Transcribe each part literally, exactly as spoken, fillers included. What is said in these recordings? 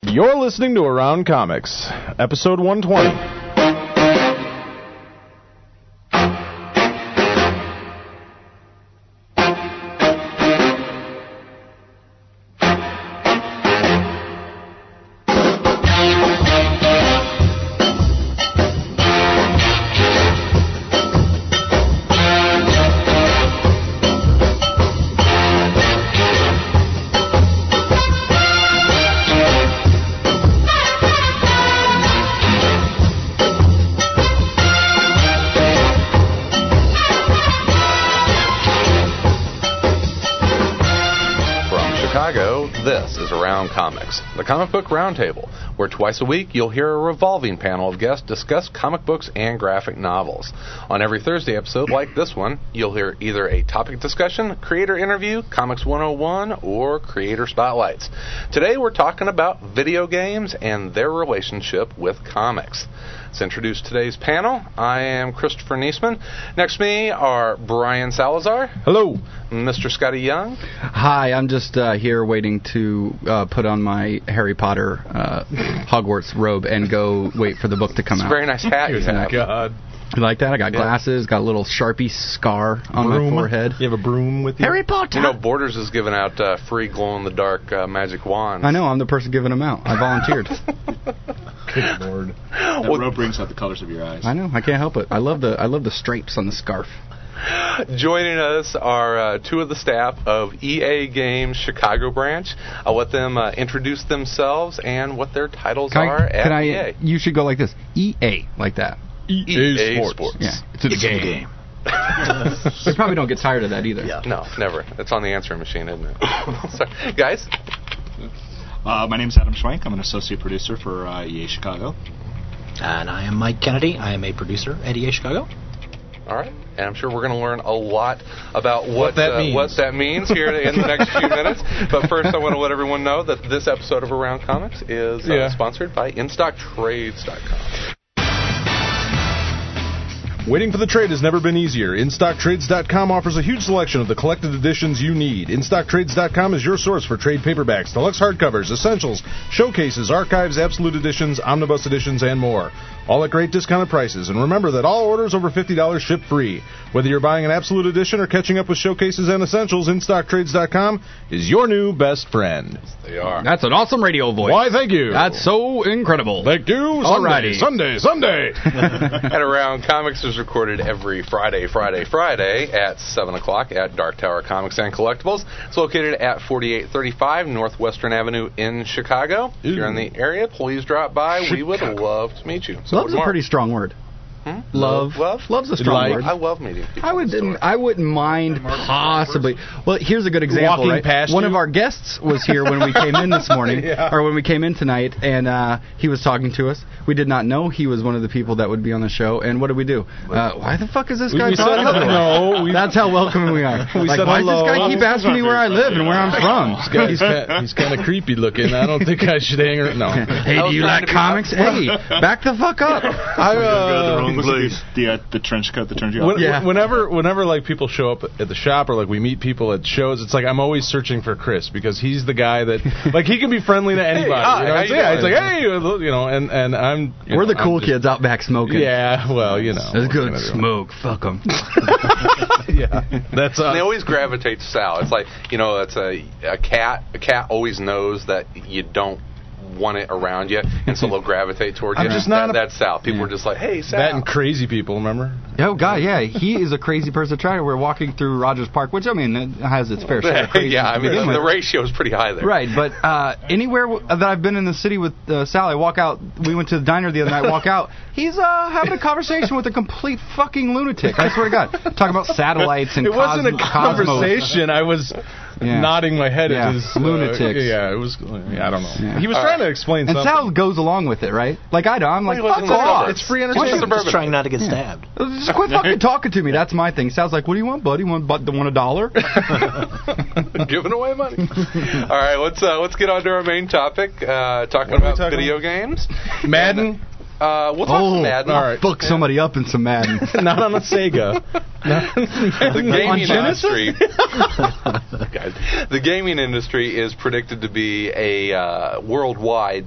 You're listening to Around Comics, episode one twenty. Comics, the Comic Book Roundtable, where twice a week you'll hear a revolving panel of guests discuss comic books and graphic novels. On every Thursday episode like this one, you'll hear either a topic discussion, creator interview, Comics one oh one, or creator spotlights. Today we're talking about video games and their relationship with comics. Let's introduce today's panel. I am Christopher Niesman. Next to me are Brian Salazar. Hello. Mister Scotty Young. Hi, I'm just uh, here waiting to uh, put on my Harry Potter uh, Hogwarts robe and go wait for the book to come it's out. It's a very nice hat you have. God. You like that? I got yeah. glasses, got a little Sharpie scar on broom. my forehead. You have a broom with you? Harry Potter! You know, Borders is giving out uh, free glow-in-the-dark uh, magic wands. I know, I'm the person giving them out. I volunteered. Good Lord. That well, robe brings out the colors of your eyes. I know, I can't help it. I love the I love the stripes on the scarf. Joining us are uh, two of the staff of E A Games Chicago branch. I'll let them uh, introduce themselves and what their titles can are I, at can I, E A. You should go like this. E A, like that. E A Sports. Sports. Yeah, it's in the game. game. They probably don't get tired of that either. Yeah. No, never. It's on the answering machine, isn't it? Sorry. Guys? Uh, my name is Adam Schwank. I'm an associate producer for uh, E A Chicago. And I am Mike Kennedy. I am a producer at E A Chicago. All right. And I'm sure we're going to learn a lot about what, what, that, uh, means. what that means here in the next few minutes. But first, I want to let everyone know that this episode of Around Comics is uh, yeah. sponsored by In Stock Trades dot com. Waiting for the trade has never been easier. In Stock Trades dot com offers a huge selection of the collected editions you need. In Stock Trades dot com is your source for trade paperbacks, deluxe hardcovers, essentials, showcases, archives, absolute editions, omnibus editions, and more. All at great discounted prices. And remember that all orders over fifty dollars ship free. Whether you're buying an absolute edition or catching up with showcases and essentials, In Stock Trades dot com is your new best friend. They are. That's an awesome radio voice. Why, thank you. That's so incredible. Thank you. Alrighty. Sunday, Sunday, Sunday. And Around Comics is recorded every Friday, Friday, Friday at seven o'clock at Dark Tower Comics and Collectibles. It's located at forty-eight thirty-five Northwestern Avenue in Chicago. If you're in the area, please drop by. Chicago. We would love to meet you. So Love's a pretty strong word. Hmm? Love. Love? Love's a strong Like. word. I love meeting people. I would. I wouldn't mind possibly. Well, here's a good example. Walking Right? past One you? of our guests was here when we came in this morning, Yeah. or when we came in tonight, and uh, he was talking to us. We did not know he was one of the people that would be on the show. And what did we do? Uh, why the fuck is this guy we talking said to us? no. We, That's how welcoming we are. We like, said why hello. does this guy keep asking me where I live and where I'm from? he's kind, he's kind of creepy looking. I don't think I should hang around. No. Hey, do you like comics? Hey, back the fuck up. I, uh, Was it the, the, uh, the trench coat that turned you When, off? Yeah. Whenever, whenever like people show up at the shop or like we meet people at shows, it's like I'm always searching for Chris because he's the guy that like he can be friendly to anybody. hi, you know? how It's, you yeah, doing? it's like hey, you know, and and I'm. You We're know, the cool I'm just- kids out back smoking. Yeah, well, you know. It's good what can I do? smoke. Fuck them. Yeah, that's And they uh, always gravitate to Sal. It's like, you know, it's a, a cat. A cat always knows that you don't want it around you, and so they'll gravitate toward you. I'm just not that, a- that's Sal. People Yeah. are just like, hey, Sal. that and crazy people. Remember? Oh God, yeah, he is a crazy person to try. We're walking through Rogers Park, which I mean it has its fair share of crazy. yeah, I to mean, begin the, the with. ratio is pretty high there. Right, but uh, anywhere w- that I've been in the city with uh, Sal, I walk out. We went to the diner the other night. Walk out. He's uh, having a conversation with a complete fucking lunatic. I swear to God, talking about satellites and It wasn't a cosmo- conversation. I was Yeah. nodding my head Yeah. at his uh, Lunatics. yeah, it was. Yeah, I don't know. Yeah. He was All trying right. to explain And something. Sal goes along with it, right? Like I do. I'm like, Well, he fuck lives in the off. suburbs. It's free He's entertainment. suburban. Just trying not to get stabbed. Just quit fucking talking to me. That's my thing. Sal's like, what do you want, buddy? You want, bu- want a dollar? Giving away money. All right, let's uh, let's get on to our main topic. Uh, talking What are we about talking video games. Madden. Uh, we'll talk Oh, Madden. all right. Fuck somebody up in some Madden. Not on a Sega. The gaming On Genesis? industry, guys, the gaming industry is predicted to be a uh, worldwide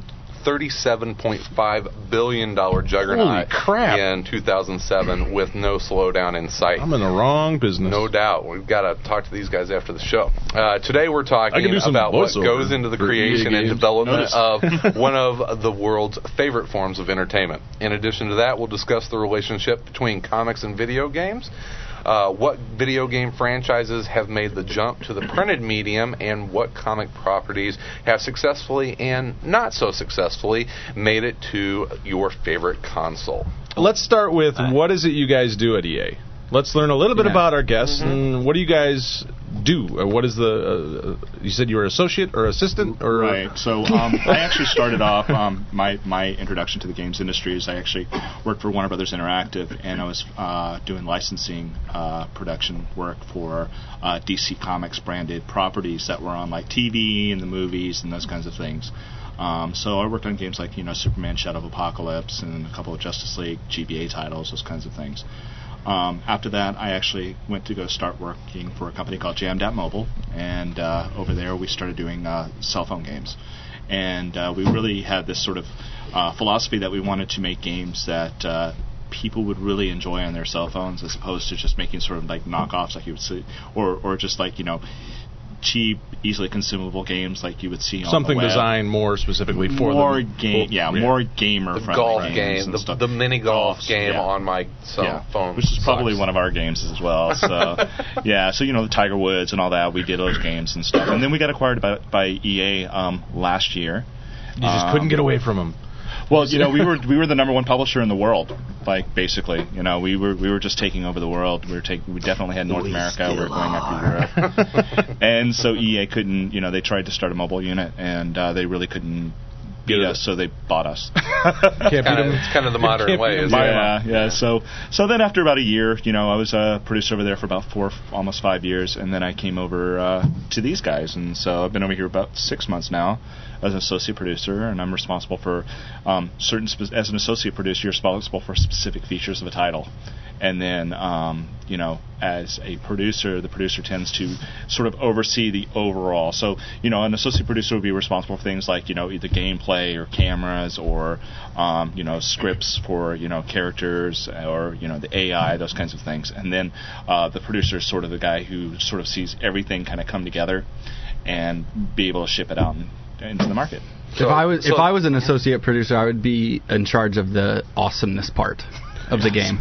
thirty-seven point five billion dollars juggernaut Holy crap. in two thousand seven with no slowdown in sight. I'm in the wrong business. No doubt. We've got to talk to these guys after the show. Uh, today we're I talking can do some about what voiceover goes into the for creation E A and games. development Notice. of one of the world's favorite forms of entertainment. In addition to that, we'll discuss the relationship between comics and video games, uh, what video game franchises have made the jump to the printed medium, and what comic properties have successfully and not so successfully made it to your favorite console. Let's start with what is it you guys do at E A? Let's learn a little bit Yeah. about our guests Mm-hmm. and what do you guys do? Uh, What is the? Uh, you said you were associate or assistant or Right. So um, I actually started off um, my my introduction to the games industry is I actually worked for Warner Brothers Interactive, and I was uh, doing licensing uh, production work for uh, D C Comics branded properties that were on like T V and the movies and those kinds of things. Um, so I worked on games like you know Superman: Shadow of Apocalypse and a couple of Justice League G B A titles, those kinds of things. Um, after that, I actually went to go start working for a company called Jamdat Mobile, and uh, over there we started doing uh, cell phone games. And uh, we really had this sort of uh, philosophy that we wanted to make games that uh, people would really enjoy on their cell phones, as opposed to just making sort of like knockoffs like you would see, or or just like you know cheap, easily consumable games like you would see on something the web. designed more specifically for more them? game, yeah, more gamer The friendly golf games game, and the, stuff. the mini golf Golfs, game yeah. on my cell yeah, phone. which is probably sucks. one of our games as well. So, yeah, so you know the Tiger Woods and all that, we did those games and stuff, and then we got acquired by, by E A um, last year. You just Um, couldn't get away from them. Well, you know, we were we were the number one publisher in the world, like basically. You know, we were we were just taking over the world. We were take, we definitely had North We America. We were still going after Europe, and so E A couldn't. You know, they tried to start a mobile unit, and uh, they really couldn't beat Get it. us, so they bought us. Can't beat Kinda- 'em. it's kind of the modern Can't way, beat 'em isn't by it? a Yeah, mile. yeah. So, so then after about a year, you know, I was a producer over there for about four, almost five years, and then I came over uh, to these guys, and so I've been over here about six months now as an associate producer, and I'm responsible for um, certain. Spe- as an associate producer, you're responsible for specific features of a title, and then um, you know, as a producer, the producer tends to sort of oversee the overall. So, you know, an associate producer would be responsible for things like, you know, either gameplay or cameras or, um, you know, scripts for, you know, characters or, you know, the A I, those kinds of things. And then uh, the producer is sort of the guy who sort of sees everything kind of come together and be able to ship it out in, into the market. So- if I was so- if I was an associate producer, I would be in charge of the awesomeness part of the game.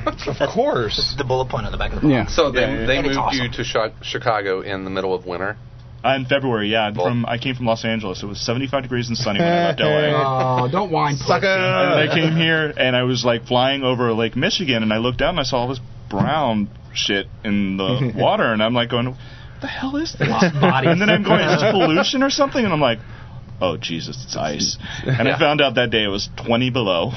Of course. The bullet point on the back of the Yeah. box. So they, Yeah, yeah, they And it's moved awesome. you to Chi- Chicago in the middle of winter. Uh, in February, yeah. Well- From I came from Los Angeles. It was seventy-five degrees and sunny when I left L A. Oh, don't whine, Sucker. And I came here, and I was like flying over Lake Michigan, and I looked down and I saw all this brown shit in the water, and I'm like going, "What the hell is this?" bodies. And then I'm going, "Is this pollution or something?" And I'm like, "Oh Jesus, it's ice." And Yeah. I found out that day it was twenty below.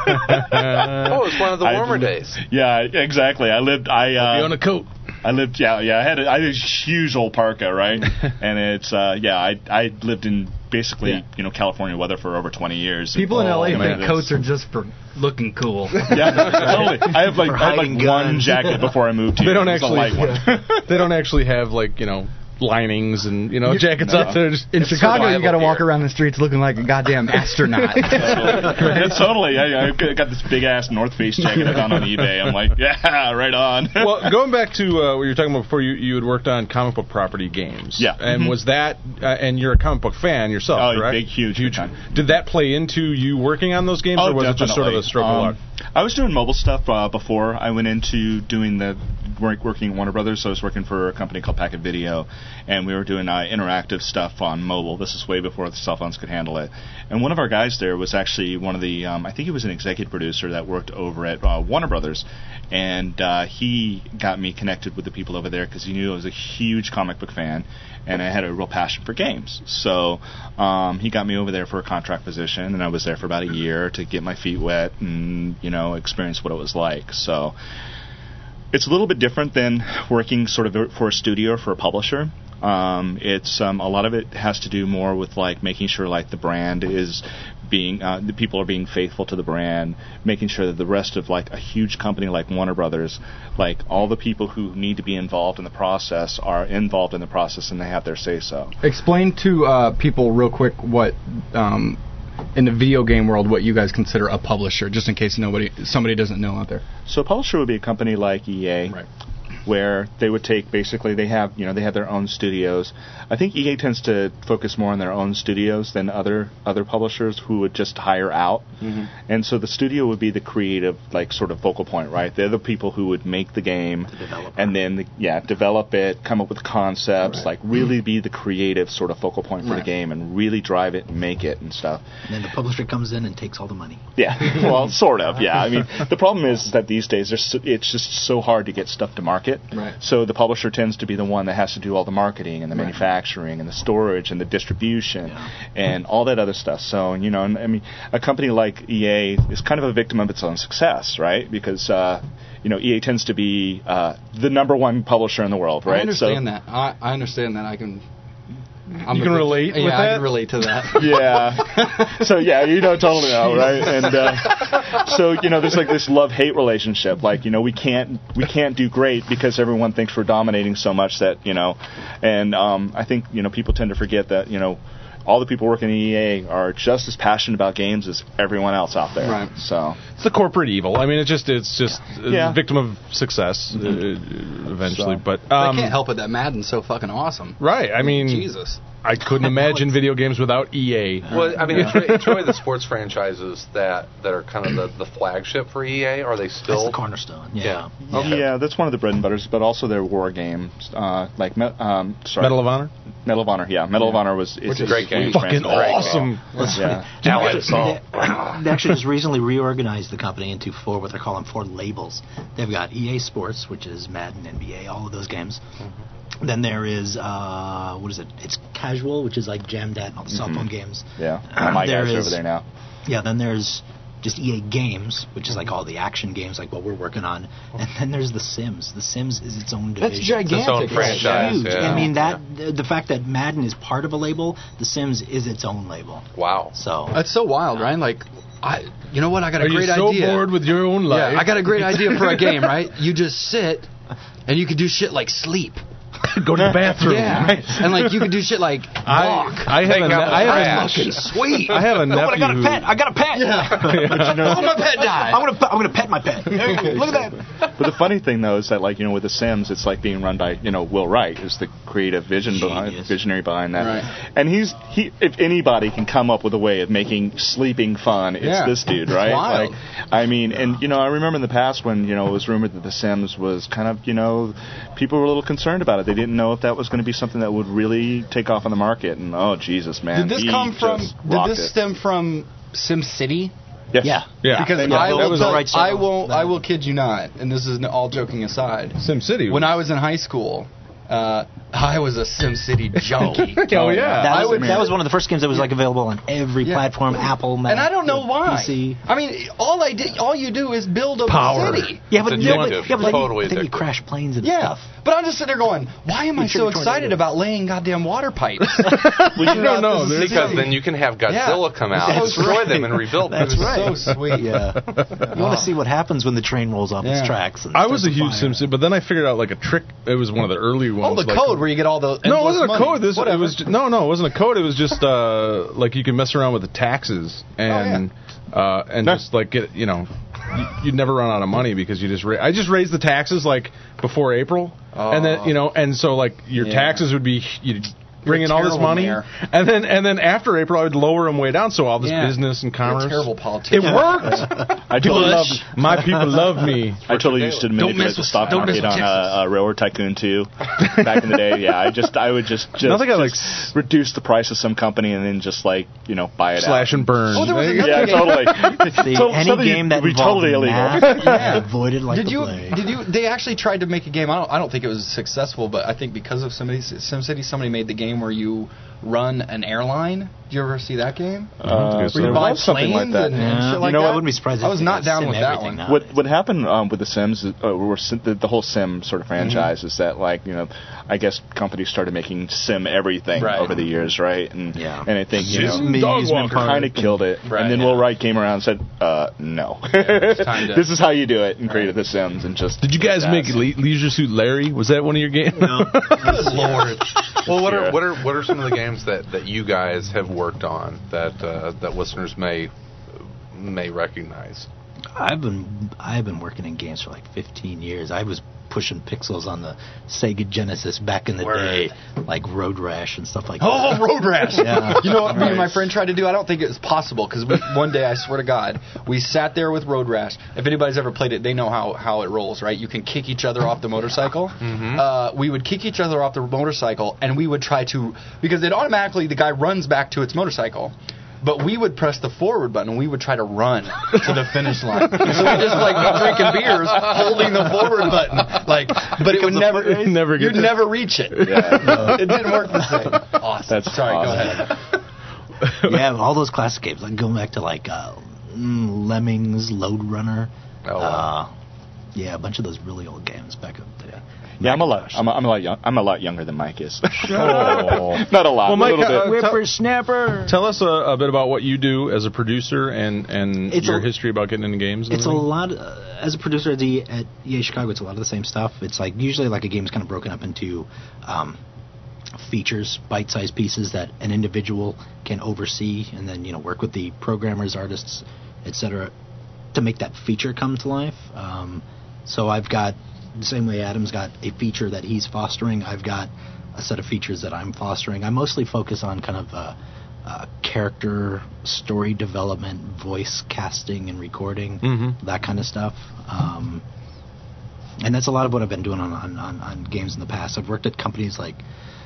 Oh, it's one of the I- warmer days. Yeah, exactly. I lived. I Be uh, on a coat. I lived, yeah, yeah. I had a, I had a huge old parka, right? And it's, uh, yeah. I I lived in basically, Yeah. you know, California weather for over twenty years. People in Oh, L A man, think it's- coats are just for looking cool. Yeah, totally. I have like For I had like hiding one guns. jacket before I moved here. They don't It was actually. a light one. They don't actually have like you know linings and you know jackets no. out there. Just, In it's Chicago, you survival got to walk gear. around the streets looking like a goddamn astronaut. Yeah, totally. I, I got this big ass North Face jacket I found on eBay. I'm like, yeah, right on. Well, going back to uh, what you were talking about before, you, you had worked on comic book property games. Yeah. And Mhm. was that, uh, and you're a comic book fan yourself, Oh, correct? big, huge, big time. Did that play into you working on those games, Oh, or was it just sort of a definitely. stroke of Um, luck? I was doing mobile stuff uh, before I went into doing the work, working at Warner Brothers. So I was working for a company called Packet Video, and we were doing uh, interactive stuff on mobile. This is way before the cell phones could handle it. And one of our guys there was actually one of the, um, I think he was an executive producer that worked over at uh, Warner Brothers, and uh, he got me connected with the people over there because he knew I was a huge comic book fan, and I had a real passion for games. So um, he got me over there for a contract position, and I was there for about a year to get my feet wet and, you know, experience what it was like. So it's a little bit different than working sort of for a studio or for a publisher. Um, it's um, a lot of it has to do more with like making sure like the brand is being uh, the people are being faithful to the brand, making sure that the rest of like a huge company like Warner Brothers, like all the people who need to be involved in the process are involved in the process and they have their say so. Explain to uh, people real quick what um, in the video game world what you guys consider a publisher, just in case nobody somebody doesn't know out there. So a publisher would be a company like E A, Right. where they would take basically they have you know they have their own studios. I think E A tends to focus more on their own studios than other other publishers who would just hire out. Mm-hmm. And so the studio would be the creative like sort of focal point, right? They're the people who would make the game The and then the, yeah develop it, come up with concepts, Right. like really be the creative sort of focal point for Right. the game and really drive it and make it and stuff. And then the publisher comes in and takes all the money. Yeah, well, sort of. Yeah, I mean, the problem is that these days there's so, it's just so hard to get stuff to market. Right. So the publisher tends to be the one that has to do all the marketing and the Right. manufacturing and the storage and the distribution Yeah. and all that other stuff. So you know, and, I mean, a company like E A is kind of a victim of its own success, right? Because uh, you know, E A tends to be uh, the number one publisher in the world, right? I understand so, that. I, I understand that. I can. I'm You a can big- relate Yeah, with I that? can relate to that. Yeah. So yeah, you know totally know, right? And uh, so you know, there's like this love-hate relationship. Like you know, we can't we can't do great because everyone thinks we're dominating so much that you know, and um, I think you know people tend to forget that you know. All the people working at E A are just as passionate about games as everyone else out there. Right. So It's the corporate evil. I mean, it's just it's just a Yeah. victim of success uh, eventually. So- But I um, can't help it that Madden's so fucking awesome. right. I mean, Jesus. I couldn't imagine video games without E A. Well, I mean, it's, re- it's really the sports franchises that, that are kind of the, the flagship for E A. Are they That's still? the cornerstone. Yeah. Yeah. Okay. yeah, that's one of the bread and butters, but also their war games, uh, like Me- um, sorry, Medal of Honor. Medal of Honor. Yeah, Medal of Honor was it's Which is a great game. huge Fucking franchise. awesome. Yeah. Allied Assault. They, they actually just recently reorganized the company into four, what they're calling four labels. They've got E A Sports, which is Madden, N B A, all of those games. Mm-hmm. Then there is, uh, what is it? It's Casual, which is like Jamdat and all the cell phone games. Yeah, my There guys are is- over there now. Yeah, then there's just E A Games, which is like all the action games, like what we're working on. And then there's The Sims. The Sims is its own division. That's gigantic. Its own It's franchise. huge. Yeah. I mean, that the, the fact that Madden is part of a label, The Sims is its own label. Wow. So That's so wild, right? Like, I, you know what? I got a Are you great so idea. bored with your own life? Yeah, I got a great idea for a game, right? You just sit, and you can do shit like sleep. Go to the bathroom. Yeah, and like you can do shit like walk. I, I have a, ne- I have a fucking sweet. I have a nephew. Oh, I got a who- pet. I got a pet. Yeah. Oh, my pet died. I'm gonna I'm gonna pet my pet. Look at that. But the funny thing though is that like you know with The Sims, it's like being run by you know Will Wright, who's the creative vision behind, Genius. visionary behind that. Right. And he's he if anybody can come up with a way of making sleeping fun, it's Yeah. this dude, It's right? wild. Like I mean, and you know I remember in the past when you know it was rumored that The Sims was kind of you know people were a little concerned about it. They didn't know if that was going to be something that would really take off on the market. And oh Jesus, man, Did this he come from? just Did rocked this it. stem from SimCity? Yes. Yeah. Yeah. Because Yeah, I that will, was tell- a- right I signal. will, I will kid you not, and this is all joking aside. SimCity. When I was in high school, uh, I was a SimCity junkie. Oh yeah. That I was, would- that was one of the first games that was like available on every Yeah. platform, Apple, Mac, And I don't know why. P C. I mean, all I did, all you do is build a Power. city. Yeah, but, It's yeah, but, addictive. yeah, but Totally then you, then you addictive. crash planes and Yeah, stuff. but I'm just sitting there going, why am I You so should be excited tornado. about laying goddamn water pipes? Well, you don't know. There's- Because then you can have Godzilla come out, That's destroy right. them, and rebuild them. That's right. So sweet. Yeah. You want to see what happens when the train rolls off Yeah. its tracks. And I was a starts huge fire. SimCity, but then I figured out like a trick. It was one of the early Oh, ones. the like, code where you get all the No, it endless wasn't a money. code. This it Whatever. was ju- no, no, it wasn't a code. It was just uh, like you can mess around with the taxes and uh, and No. just like get you know, you, you'd never run out of money because you just ra- I just raised the taxes like before April, and then you know, and so like your Yeah. taxes would be you'd bring in all this terrible money, mayor. and then and then after April I would lower them way down, so all this Yeah. business and You're a commerce. terrible politician. It worked. I totally love. My people love me. I totally used to Don't manipulate mess the with- stock don't mess market with on uh, uh, Railroad Tycoon two back in the day. Yeah, I just I would just just, Nothing I like just reduce the price of some company and then just like you know buy it Slash out. and burn. Oh, there was There you go. another Yeah, game. totally. See, So- any something game that would be involved totally illegal. math, Yeah. avoided like Did the you? plague. Did you? They actually tried to make a game. I don't. I don't think it was successful, but I think because of somebody, SimCity, somebody made the game where you run an airline. Did you ever see that game? Uh, Where so you there buy was something like planes that. and- and Yeah. shit like You know, that? I wouldn't be surprised. I if was they not got down Sim with that everything one. nowadays. What what happened um, with the Sims, is, uh, or Sim, the, the whole Sim sort of franchise, is that like you know, I guess companies started making Sim everything Right. over the years, right? And Yeah. and I think you Sim know, Dog amusement Walker. kind of killed it, Right, and then yeah. Will Wright came around and said, uh, no, time to- this is how you do it, and created the Sims, and just Did you guys that. make Le- Leisure Suit Larry? Was that one of your games? No. Good lord. Well, what Yeah. are what are what are some of the games that, that you guys have worked on that uh, that listeners may may recognize? I've been I've been working in games for like fifteen years. I was pushing pixels on the Sega Genesis back in the Word. day, like Road Rash and stuff like Oh, that. Road Rash! Yeah. You know what me and my friend tried to do? I don't think it was possible, because one day, I swear to God, we sat there with Road Rash. If anybody's ever played it, they know how, how it rolls, right? You can kick each other off the motorcycle. Mm-hmm. Uh, we would kick each other off the motorcycle, and we would try to, because it automatically, the guy runs back to its motorcycle. But we would press the forward button, and we would try to run to the finish line. So we just like drinking beers, holding the forward button, like. But it would never, It never you'd gets- never reach it. Yeah. It didn't work the same. Awesome. That's Sorry, awesome. go ahead. Yeah, all those classic games, like going back to like uh, mm, Lemmings, Lode Runner. Oh, wow. uh, yeah, a bunch of those really old games back up there. Yeah, I'm a lot. I'm a, I'm a lot. Young, I'm a lot younger than Mike is. Oh. Not a lot. Well, Mike, a little uh, bit. tell- Whippersnapper. Tell us a, a bit about what you do as a producer and, and It's your a- history about getting into games. And It's a everything. lot, uh, as a producer at, the, at E A Chicago, it's a lot of the same stuff. It's like, usually like a game is kind of broken up into um, features, bite-sized pieces that an individual can oversee and then, you know, work with the programmers, artists, et cetera, to make that feature come to life. Um, so I've got, the same way Adam's got a feature that he's fostering, I've got a set of features that I'm fostering. I mostly focus on kind of uh, uh, character, story development, voice casting and recording, Mhm. that kind of stuff. Um, and that's a lot of what I've been doing on, on, on, on games in the past. I've worked at companies like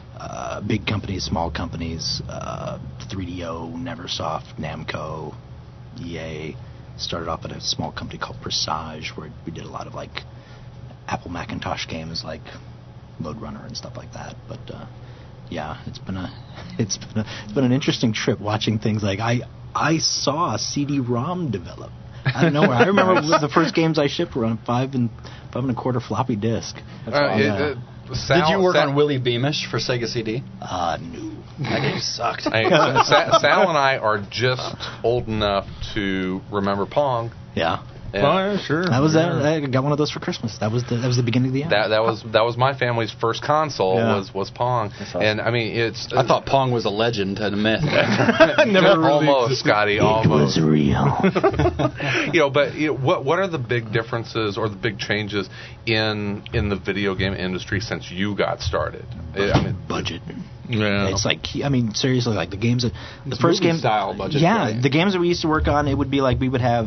uh, big companies, small companies, uh, three D O, Neversoft, Namco, E A. Started off at a small company called Presage, where we did a lot of like Apple Macintosh games like Lode Runner and stuff like that. But uh, yeah, it's been a it's been a, it's been an interesting trip watching things like I I saw a C D ROM develop out of nowhere. I remember the first games I shipped were on a five and five and a quarter floppy disk. That's Uh, all, it- yeah. it- Sal, Did you work Sal, on Willie Beamish for Sega C D? Uh, no. That game sucked. I, Sa- Sal and I are just old enough to remember Pong. Yeah. And Oh, yeah, sure. That was yeah. that. I got one of those for Christmas. That was the that was the beginning of the end. That that was that was my family's first console Yeah. was was Pong, awesome. and I mean it's I thought Pong was a legend and a myth. Never really almost existed. Scotty it almost. was real. You know, but you know, what what are the big differences or the big changes in in the video game industry since you got started? I mean, Budget. Yeah. It's like, I mean, seriously, like the games that the first movie game style budget, Yeah, right? the games that we used to work on, it would be like we would have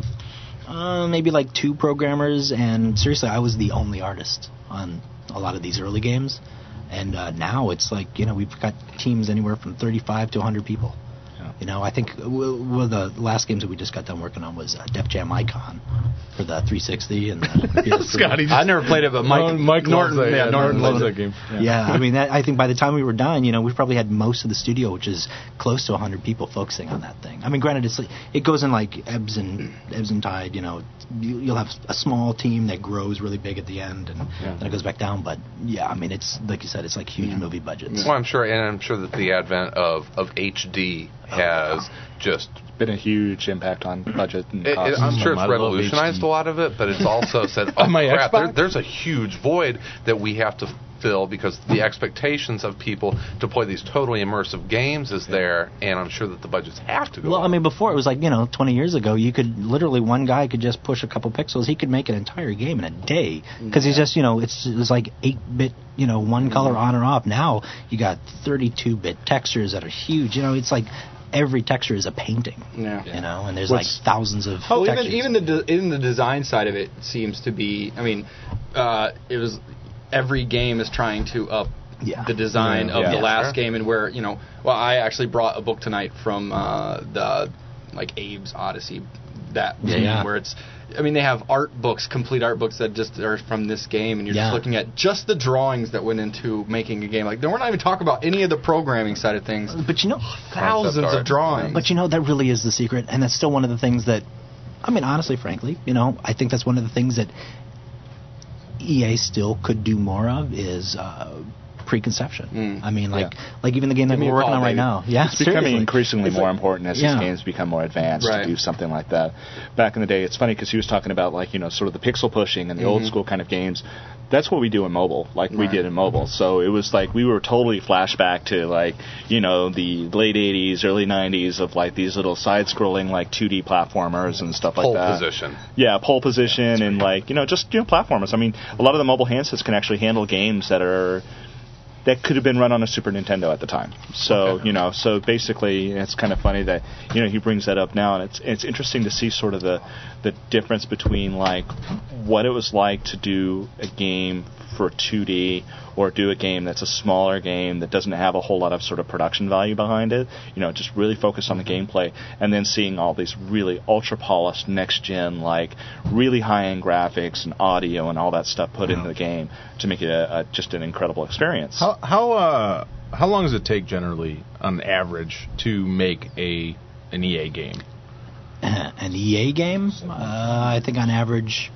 uh, maybe like two programmers, and seriously, I was the only artist on a lot of these early games. And uh, now it's like, you know, we've got teams anywhere from thirty-five to one hundred people. You know, I think w- one of the last games that we just got done working on was uh, Def Jam Icon for the three sixty and the P S three. Scotty. I never played it, but Mike, No, Mike Norton, loves that. yeah, Yeah, Norton, loves loves that game. Yeah, I mean, that, I think by the time we were done, you know, we probably had most of the studio, which is close to one hundred people focusing on that thing. I mean, granted, it's, it goes in like ebbs and ebbs and tide. You know, you, you'll have a small team that grows really big at the end, and then it goes back down. But yeah, I mean, it's like you said, it's like huge movie budgets. well, I'm sure, and I'm sure that the advent of of H D has just. Been a huge impact on budget and It, it, costs. I'm sure it's I love revolutionized H D. a lot of it, but it's also said, oh my crap, there, Xbox? there's a huge void that we have to fill because the expectations of people to play these totally immersive games is there, and I'm sure that the budgets have to go Well, I up. mean, before it was like, you know, twenty years ago, you could literally, one guy could just push a couple pixels. He could make an entire game in a day. Because he's just, you know, it's, it's like eight bit, you know, one color on or off. Now you got thirty-two bit textures that are huge. You know, it's like every texture is a painting. Yeah. You know, and there's What's- like thousands of Oh, even textures. even the de- even the design side of it seems to be. I mean, uh, it was every game is trying to up Yeah. the design Yeah. of the Yeah, last sure. game, and where you know. Well, I actually brought a book tonight from uh, the like Abe's Odyssey, that Yeah, team, yeah. where it's. I mean, they have art books, complete art books that just are from this game, and you're Yeah. just looking at just the drawings that went into making a game. Like, we're not even talking about any of the programming side of things. But you know, Thousands art. of drawings. But you know, that really is the secret, and that's still one of the things that, I mean, honestly, frankly, you know, I think that's one of the things that E A still could do more of is uh, preconception. Mm. I mean, like Yeah. like even the game that me we're a working call, on right baby. now. Yeah, It's becoming seriously. increasingly It's more like- important as Yeah. these games become more advanced Right. to do something like that. Back in the day, it's funny because he was talking about like you know sort of the pixel pushing and the Mhm. old school kind of games. That's what we do in mobile, like we Right. did in mobile. So it was like we were totally flashback to like you know the late eighties, early nineties of like these little side-scrolling like two D platformers and stuff like Pole that. position. Yeah, pole position and like you know just you know platformers. I mean, a lot of the mobile handsets can actually handle games that are that could have been run on a Super Nintendo at the time. So Okay. you know, so basically, it's kind of funny that you know he brings that up now, and it's it's interesting to see sort of the the difference between like what it was like to do a game for two D or do a game that's a smaller game that doesn't have a whole lot of sort of production value behind it. You know, just really focus on the gameplay, and then seeing all these really ultra polished next gen, like really high end graphics and audio and all that stuff put into the game to make it a, a just an incredible experience. How how uh how long does it take generally on average to make a an E A game? An E A game, uh, I think on average,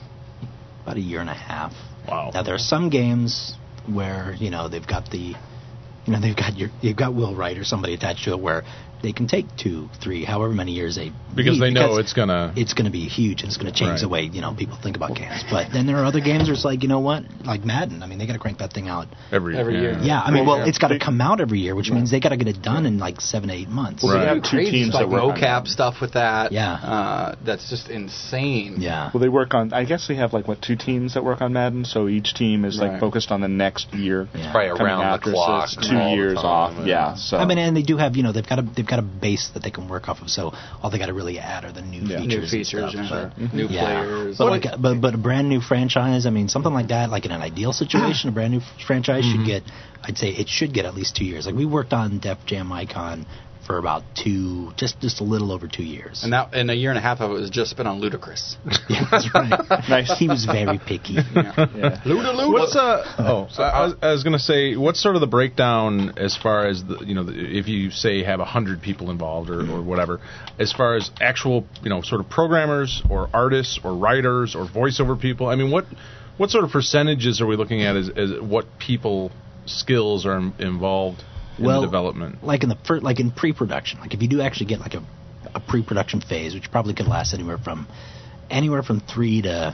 about a year and a half. Wow. Now there are some games where you know they've got the, you know they've got your you've got Will Wright or somebody attached to it where they can take two, three, however many years they Because need, they know because it's gonna it's going to be huge and it's going to change Right. the way you know people think about games. But then there are other games where it's like you know what, like Madden. I mean, they got to crank that thing out. every Every yeah. year. Yeah, I mean, well, yeah. it's got to They- come out every year, which means they got to get it done in like seven, eight months. Well, Right. they have two Crazy teams stuff, that work on mocap it. stuff with that. Yeah. Uh, that's just insane. Yeah. Well, they work on. I guess they have like what two teams that work on Madden. So each team is like Right. focused on the next year. Yeah. Probably coming around the after, so clock. it's two all the years time, off. and- Yeah. So I mean, and they do have, you know, they've got a they've got a base that they can work off of. So all they got to really add are the new Yeah. features. New and features, stuff, yeah. but- New yeah. players. But like, but but a brand new franchise. I mean, something like that, like in an ideal situation, a brand new f- franchise should get. I'd say it should get at least two years. Like we worked on Def Jam Icon for about two, just just a little over two years. And that, and a year and a half of it was just spent on Ludacris. Yeah, that's right. Nice. He was very picky. yeah. What's uh oh so I was, I was gonna say what's sort of the breakdown as far as the you know the, if you say have a hundred people involved or, or whatever as far as actual you know sort of programmers or artists or writers or voiceover people. I mean what what sort of percentages are we looking at as, as what people skills are in, involved in Well, the development? like in the fir- like in pre-production, like if you do actually get like a, a pre-production phase, which probably could last anywhere from anywhere from three to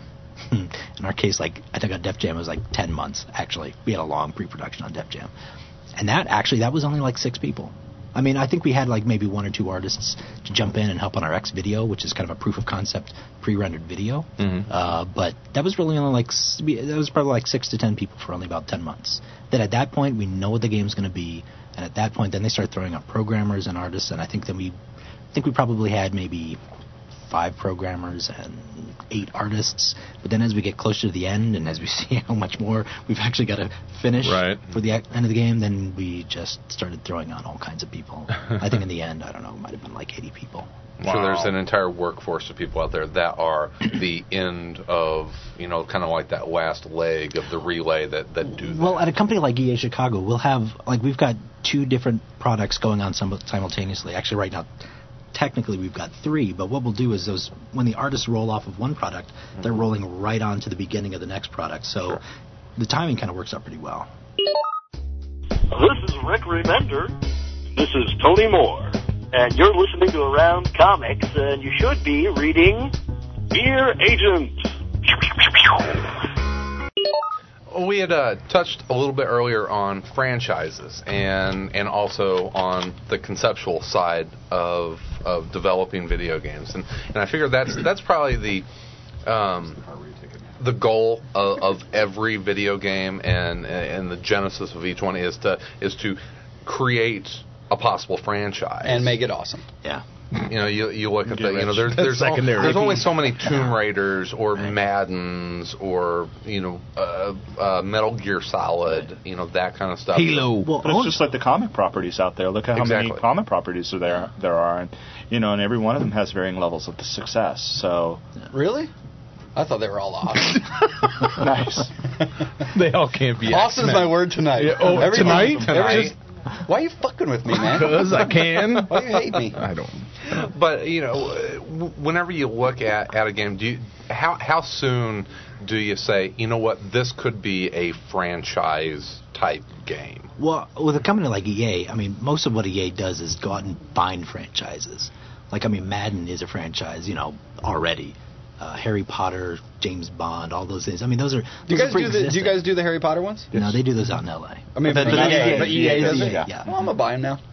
in our case, like I think on Def Jam it was like ten months. Actually, we had a long pre-production on Def Jam, and that actually that was only like six people. I mean, I think we had like maybe one or two artists to jump in and help on our X video, which is kind of a proof of concept pre-rendered video. Mm-hmm. Uh, but that was really only like s- we- that was probably like six to ten people for only about ten months. Then at that point, we know what the game's going to be, and at that point, then they start throwing out programmers and artists, and I think then we, I think we probably had maybe five programmers and eight artists. But then as we get closer to the end, and as we see how much more we've actually got to finish Right. for the ac- end of the game, then we just started throwing on all kinds of people. I think in the end, I don't know, it might have been like eighty people. I'm sure Wow. there's an entire workforce of people out there that are the end of, you know, kind of like that last leg of the relay that, that do that. Well, at a company like E A Chicago, we'll have, like, we've got two different products going on sim- simultaneously. Actually, right now, technically, we've got three, but what we'll do is those, when the artists roll off of one product, they're rolling right on to the beginning of the next product. So Sure. the timing kind of works out pretty well. This is Rick Remender. This is Tony Moore. And you're listening to Around Comics, and you should be reading Dear Agent. We had uh, touched a little bit earlier on franchises and and also on the conceptual side of of developing video games, and and I figure that's that's probably the um, the goal of, of every video game, and and the genesis of each one is to is to create a possible franchise And make it awesome. Yeah. You know, you you look at Get the, you know, rich. there's That's there's, al- secondary. there's only so many Tomb Raiders or Maddens or you know uh, uh, Metal Gear Solid, you know that kind of stuff. Well, But it's just like the comic properties out there. Look at how Exactly. many comic properties are there there are, and you know, and every one of them has varying levels of success. So Really? I thought they were all awesome. nice. They all can't be Awesome is X-Men. my word tonight. Yeah, oh, Every- tonight? every- Tonight. Why are you fucking with me, man? Because I can. Why do you hate me? I don't. But you know, w- whenever you look at, at a game, do you, how how soon do you say, you know what, this could be a franchise type game? Well, with a company like E A, I mean, most of what E A does is go out and find franchises. Like, I mean, Madden is a franchise, you know, already. Uh, Harry Potter, James Bond, all those things. I mean, those are. Do you those guys are do the? Do you pre-existing. guys do the Harry Potter ones? No, they do those out in L A. I mean, but, but, but, E A, yeah, but E A does it? yeah. Yeah. Well, I'm gonna buy them now.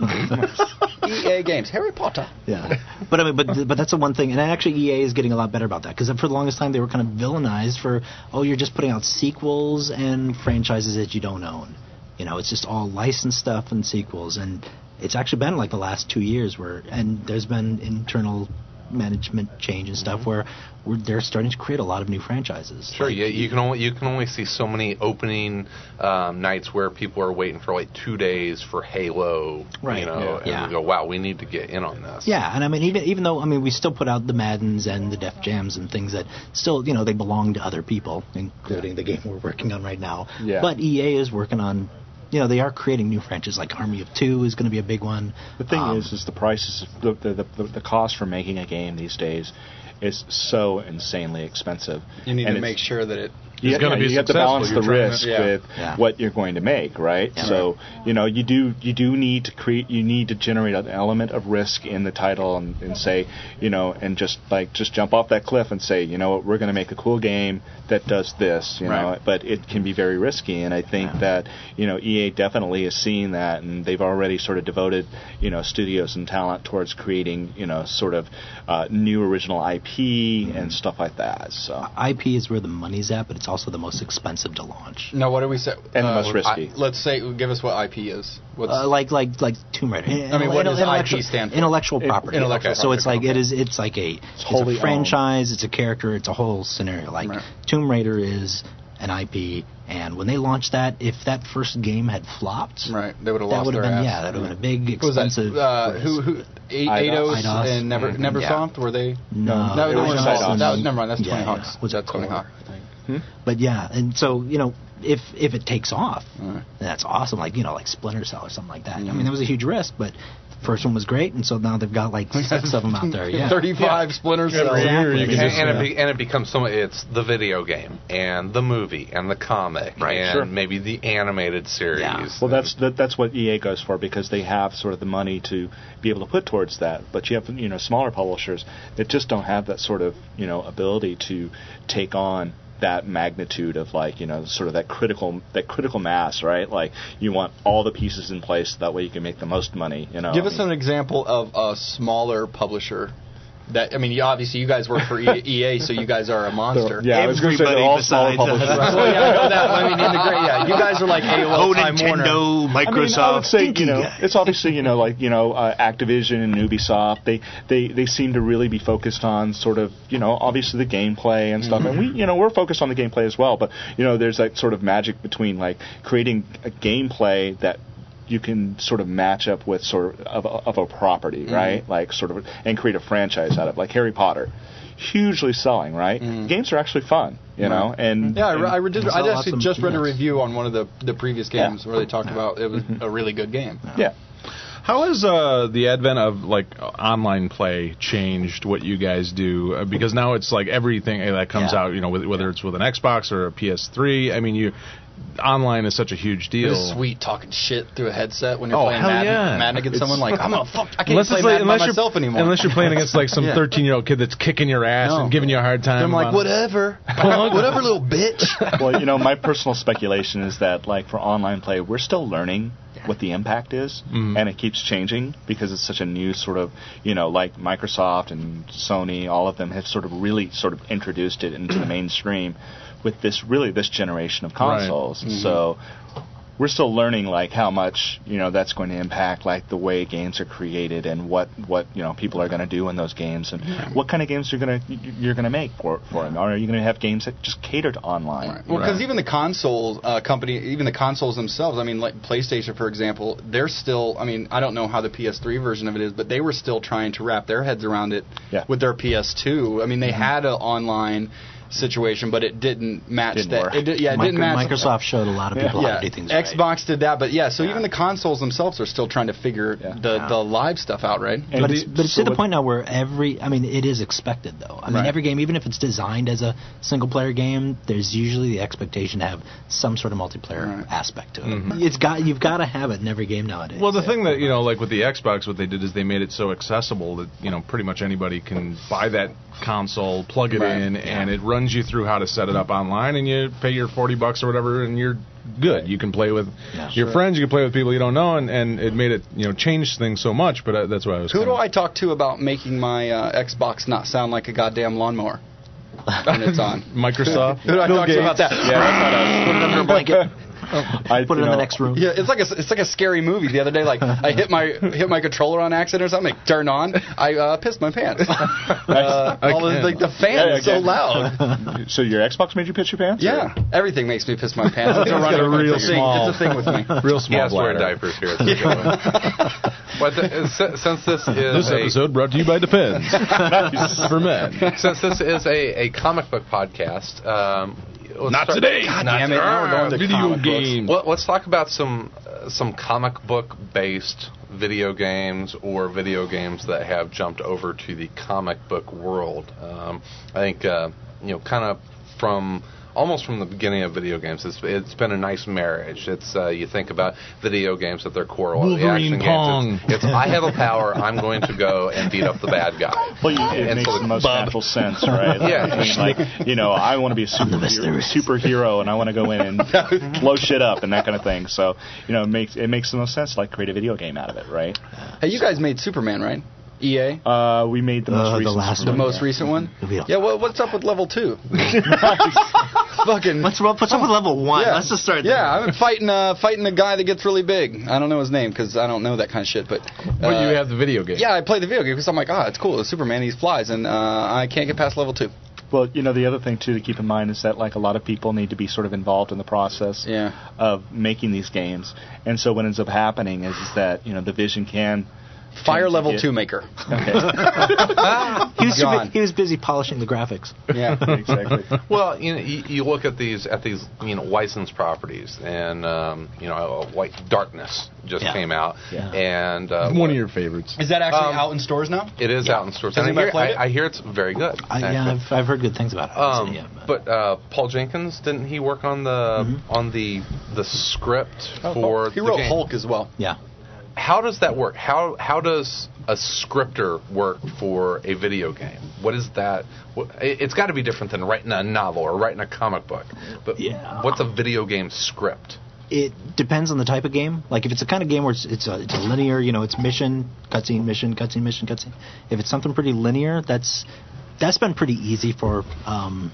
E A games, Harry Potter. Yeah, but I mean, but but that's the one thing, and actually E A is getting a lot better about that, because for the longest time they were kind of villainized for, oh, you're just putting out sequels and franchises that you don't own. You know, it's just all licensed stuff and sequels, and it's actually been like the last two years where, and there's been internal management change and stuff where we're, they're starting to create a lot of new franchises. Sure, like, yeah, you can only you can only see so many opening um, nights where people are waiting for like two days for Halo, Right. You know, Yeah. and Yeah. we go, wow, we need to get in on this. Yeah, and I mean, even even though I mean, we still put out the Maddens and the Def Jams and things that still, you know, they belong to other people, including the game we're working on right now. Yeah. But E A is working on, you know, they are creating new franchises. Like Army of Two is going to be a big one. The thing Um, is, is the prices, the, the the the cost for making a game these days is so insanely expensive. You need And to it's- make sure that it. You, It's gonna yeah, be you have to successful. balance You're the trying to- risk yeah. with Yeah. what you're going to make, right? Yeah. So you know you do you do need to create you need to generate an element of risk in the title and, and say you know and just like just jump off that cliff and say you know what, we're going to make a cool game that does this, you know, Right. but it can be very risky, and I think Yeah. that you know E A definitely is seeing that, and they've already sort of devoted you know studios and talent towards creating you know sort of uh, new original I P and stuff like that. So. I P is where the money's at, but it's also the most expensive to launch. No, what do we say? And the uh, most risky. I- let's say, give us what I P is. What's, Uh, like like like Tomb Raider. I mean, what does I P stand for? Intellectual It- property. intellectual so it's like property, it is. It's like a it's, wholly a franchise. It's a character. It's a whole scenario. Like Right. Tomb Raider is an I P, and when they launched that, if that first game had flopped, right, they would have that lost would have their been ass. yeah, that would have been a big Who was that? expensive. Uh, risk. who who? A- Eidos. Eidos Eidos. and Never Mhm. Neversoft were they? No, No, it they was weren't just involved. Eidos. That was, never mind. That's Yeah, Tony yeah. Hawk's. Was it That's Tony Core? Hawk. I think. But yeah, and so you know, if if it takes off, Right. then that's awesome. Like you know, like Splinter Cell or something like that. I Mhm. mean, that was a huge risk, but the first one was great, and so now they've got like six of them out there. Yeah, Thirty-five Splinter Cell. Every year you And, can just, and, yeah. it be, and it becomes so it's the video game and the movie and the comic Right, and sure. maybe the animated series. Yeah. Well, that's that, that's what E A goes for, because they have sort of the money to be able to put towards that. But you have you know smaller publishers that just don't have that sort of you know ability to take on that magnitude of like you know sort of that critical that critical mass, right? Like you want all the pieces in place, that way you can make the most money. You know. Give I us mean, an example of a smaller publisher. That I mean, you, obviously you guys work for E- EA, so you guys are a monster. yeah, I was going to say they're Everybody all smaller besides us. publishers. Well, yeah, I know that. I mean, in the great, yeah, you guys are like A O L, Oh, Time Warner. Nintendo, I mean, I would Microsoft, say, stinky you know, guys. it's obviously, you know, like, you know, uh, Activision and Ubisoft, they, they, they seem to really be focused on sort of, you know, obviously the gameplay and stuff. And we, you know, we're focused on the gameplay as well. But, you know, there's that sort of magic between, like, creating a gameplay that you can sort of match up with sort of of, of a property, right? Like, sort of, and create a franchise out of, like Harry Potter. Hugely selling, right? Games are actually fun, you know, and Yeah, I, and- re- I, re- did, I Sell actually lots of just read a peanuts. review on one of the the previous Yeah. games where they talked about it was a really good game. yeah. How has uh, the advent of like online play changed what you guys do? Uh, because now it's like everything that comes Yeah. out, you know, with, whether it's with an Xbox or a P S three. I mean, you online is such a huge deal. It's sweet talking shit through a headset when you're Oh, playing hell Madden, yeah. Madden against It's- someone. Like I'm gonna fuck. I can't Unless play it's like, Madden by unless myself you're, anymore. unless you're playing against like some Yeah. thirteen-year-old kid that's kicking your ass No. and giving you a hard time. I'm like about- whatever, whatever, little bitch. Well, you know, my personal speculation is that, like, for online play, we're still learning what the impact is, Mhm. and it keeps changing because it's such a new sort of, you know, like Microsoft and Sony, all of them have sort of really sort of introduced it into the mainstream with this really this generation of consoles. Right. Mhm. So we're still learning like how much you know that's going to impact like the way games are created and what, what you know people are going to do in those games and what kind of games you're going to you're going to make for for them. Or are you going to have games that just cater to online? Right. Well, because even the console uh, company, even the consoles themselves, I mean, like PlayStation, for example, they're still, I mean, I don't know how the P S three version of it is, but they were still trying to wrap their heads around it Yeah. with their P S two. I mean, they had an online situation, but it didn't match Didn't that. work. It did, yeah, it Micro- didn't match. Microsoft showed a lot of people how Yeah, to do things right. Xbox did that, but yeah. So even the consoles themselves are still trying to figure Yeah. the Yeah. the live stuff out, right? And But the- it's, but it's so to the what- point now where every, I mean, it is expected though. I mean, Right. every game, even if it's designed as a single player game, there's usually the expectation to have some sort of multiplayer Right. aspect to it. It's got, you've got to have it in every game nowadays. Well, the thing that, you know, like with the Xbox, what they did is they made it so accessible that, you know, pretty much anybody can buy that console, plug it Right. in, and it runs you through how to set it up online, and you pay your forty bucks or whatever, and you're good. You can play with Yeah. your friends, you can play with people you don't know, and, and it made it, you know, change things so much, but uh, that's why I was Who do kinda- I talk to about making my uh, Xbox not sound like a goddamn lawnmower when it's on? Microsoft? Who do I Bill talk to about Gates? that? Yeah, that's Put it under a blanket. I, Put it you in the know, next room. Yeah, it's like a it's like a scary movie. The other day, like I hit my hit my controller on accident or something. Like, turn on. I uh, pissed my pants. uh, all the, like the fan Yeah, is so again. loud. So your Xbox made you piss your pants? Yeah, everything makes me piss my pants. It's a, He's got running a real it's a thing. small- It's a thing with me. Real He small has to wear bladder. diapers here. At the beginning. But the, si- since this is This a, episode brought to you by Depends. For men. since this is a, a comic book podcast, um, let's Not start- today. God Not damn it! Now we're going to Video comic books. games. Well, let's talk about some uh, some comic book based video games or video games that have jumped over to the comic book world. Um, I think uh, you know, kind of from almost from the beginning of video games, it's, it's been a nice marriage. It's uh, you think about video games at their core, the Wolverine action Pong. games. It's, it's I have a power. I'm going to go and beat up the bad guy. Well, you, it And makes so the most Bub. natural sense, right? Yeah. I mean, like, you know, I want to be a superhero, mysterious. superhero, and I want to go in and blow shit up and that kind of thing. So, you know, it makes it makes the most sense to like create a video game out of it, right? Hey, you guys made Superman, right? E A. Uh, we made the Uh, most the recent. last The one. most recent one? Yeah. Yeah, well, what's up with level two? Fucking. What's, what's up with level one? Yeah. Let's just start there. Yeah, I'm fighting uh, fighting a guy that gets really big. I don't know his name because I don't know that kind of shit. But uh, But you have the video game. yeah, I play the video game because I'm like, ah, it's cool. It's Superman. He flies, and uh, I can't get past level two. Well, you know, the other thing too to keep in mind is that like a lot of people need to be sort of involved in the process Yeah. of making these games, and so what ends up happening is, is that you know the vision can Fire tend to level get- two maker. Okay. He was, Gone. too bu- he was busy polishing the graphics. Yeah. Exactly. Well, you know, you, you look at these at these you know licensed properties, and um, you know, uh, White Darkness just Yeah. came out, Yeah. and uh, One of your favorites. Is that actually Um, out in stores now? it is out in stores. Has And I anybody hear, played it? I, I hear it's very good. I, yeah, actually. I've, I've heard good things about it. I haven't Um, seen it yet, but uh, Paul Jenkins, didn't he work on the Mm-hmm. on the the script for he the wrote game? Hulk as well. yeah. How does that work? How how does a scripter work for a video game? What is that? What, it, it's got to be different than writing a novel or writing a comic book. But Yeah. what's a video game script? It depends on the type of game. Like if it's a kind of game where it's it's a, it's a linear, you know, it's mission, cutscene, mission, cutscene, mission, cutscene. If it's something pretty linear, that's that's been pretty easy for um,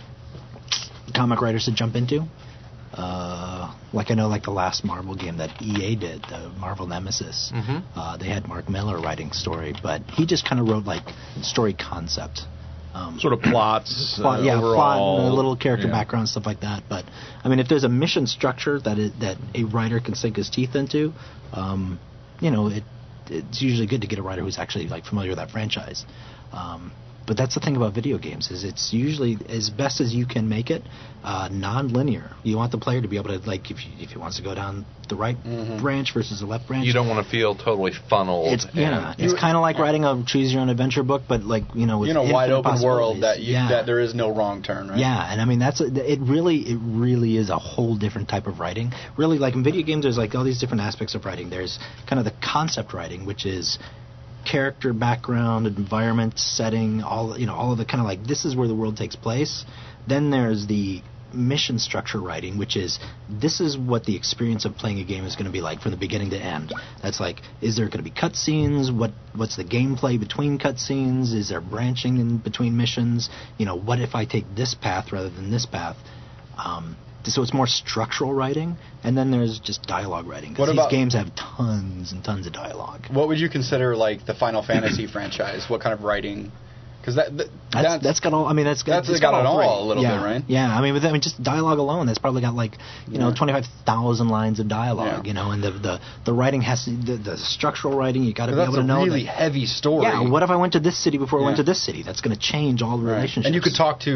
comic writers to jump into. Uh, like I know, like the last Marvel game that E A did, the Marvel Nemesis. Mhm. Uh, they had Mark Miller writing story, but he just kind of wrote like story concept. Um, Sort of plots. plot, uh, yeah, overall. plot and a little character Yeah. background, stuff like that. But I mean, if there's a mission structure that it, that a writer can sink his teeth into, um, you know, it it's usually good to get a writer who's actually like familiar with that franchise. Um, but that's the thing about video games is it's usually as best as you can make it uh, non-linear. You want the player to be able to like if you, if he wants to go down the right branch versus the left branch. You don't want to feel totally funneled. It's yeah, and- it's kind of like writing a choose your own adventure book, but like you know, with You know, wide infinite open world possibilities. that you, yeah. that there is no wrong turn, right? Yeah, and I mean that's a, it. Really, it really is a whole different type of writing. Really, like in video games, there's like all these different aspects of writing. There's kind of the concept writing, which is character, background, environment, setting, all you know, all of the kind of like this is where the world takes place. Then there's the mission structure writing, which is this is what the experience of playing a game is going to be like from the beginning to end. That's like, is there going to be cutscenes? What what's the gameplay between cutscenes? Is there branching in between missions? You know, what if I take this path rather than this path? Um, so it's more structural writing, and then there's just dialogue writing. What Because these about- games have tons and tons of dialogue. What would you consider like the Final Fantasy franchise? What kind of writing? Because that, that That's, that's, that's got all. I mean, that's got, that's it's got it all, all three. a little yeah. bit, right? Yeah, I mean, with I mean, just dialogue alone, that's probably got like you know Yeah. twenty-five thousand lines of dialogue. Yeah. You know, and the the, the writing has to the, the structural writing. You got to be that's able to a know really that. heavy story. Yeah, what if I went to this city before I went Yeah. to this city? That's going to change all the Right. relationships. And you could talk to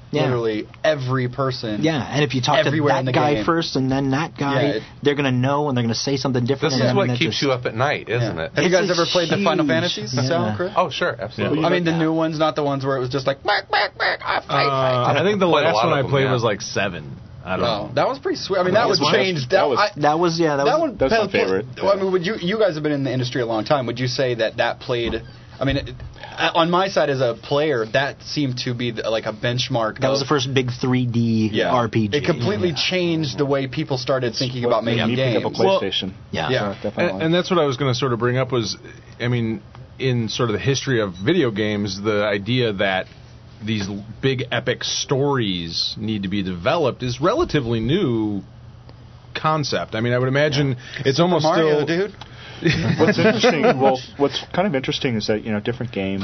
Yeah. literally every person. Yeah, and if you talk to everywhere that in the guy game. first and then that guy, Yeah, it- they're going to know and they're going to say something different. This and is I mean, what that keeps just- you up at night, isn't Yeah. it? Have you It's guys a ever played the Final huge- Fantasies? yeah. Sal, Chris? Oh, sure, absolutely. I mean, the new ones, not the ones where it was just like, back, back, back, I fight, fight. Uh, I think the Played a last lot one of I them, played yeah. was like seven. I don't Oh, know. that was pretty sweet. I mean, that That would was change. that That, was- I, That was, yeah, that, that was. one. That's my Pal- favorite. Well, I mean, would you you guys have been in the industry a long time? Would you say that that played? I mean, it, on my side as a player, that seemed to be the, like a benchmark. That was of- the first big three D yeah. R P G. It completely Yeah. changed the way people started thinking about What made making me pick games. up a PlayStation. Yeah. Yeah. So, definitely. And, and that's what I was going to sort of bring up was, I mean, in sort of the history of video games, the idea that these big epic stories need to be developed is relatively new concept. I mean, I would imagine it's almost Mario, still... dude. What's interesting, well, what's kind of interesting is that, you know, different game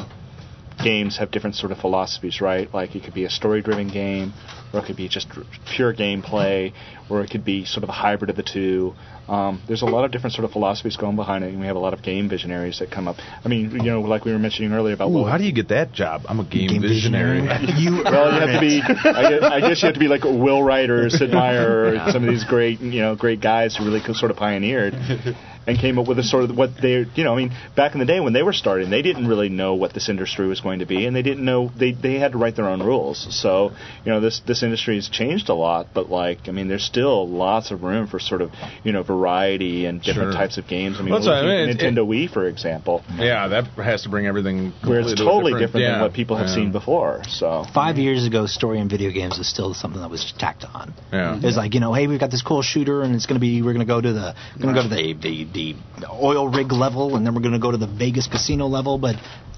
games have different sort of philosophies, right? Like it could be a story-driven game, or it could be just r- pure gameplay, or it could be sort of a hybrid of the two. Um, there's a lot of different sort of philosophies going behind it, and we have a lot of game visionaries that come up. I mean, you know, like we were mentioning earlier about... Ooh, well, how do you get that job? I'm a game, Game visionary. visionary. you well, you have to be. I guess, I guess you have to be like Will Wright or Sid Meier or some of these great, you know, great guys who really co- sort of pioneered and came up with a sort of what they, you know, I mean, back in the day when they were starting, they didn't really know what this industry was going to be, and they didn't know they they had to write their own rules. So, you know, this this industry has changed a lot, but like, I mean, there's still lots of room for sort of, you know, variety and different Sure. types of games. I mean, That's look what I at mean, it- Nintendo Wii, for example, Yeah, that has to bring everything where it's completely to a totally different, yeah, than what people have yeah. seen before. So. Five years ago, story in video games was still something that was tacked on. Yeah. It's like, you know, hey, we've got this cool shooter, and it's going to be, we're going to go to the, going to go to the, the the oil rig level, and then we're going to go to the Vegas casino level. But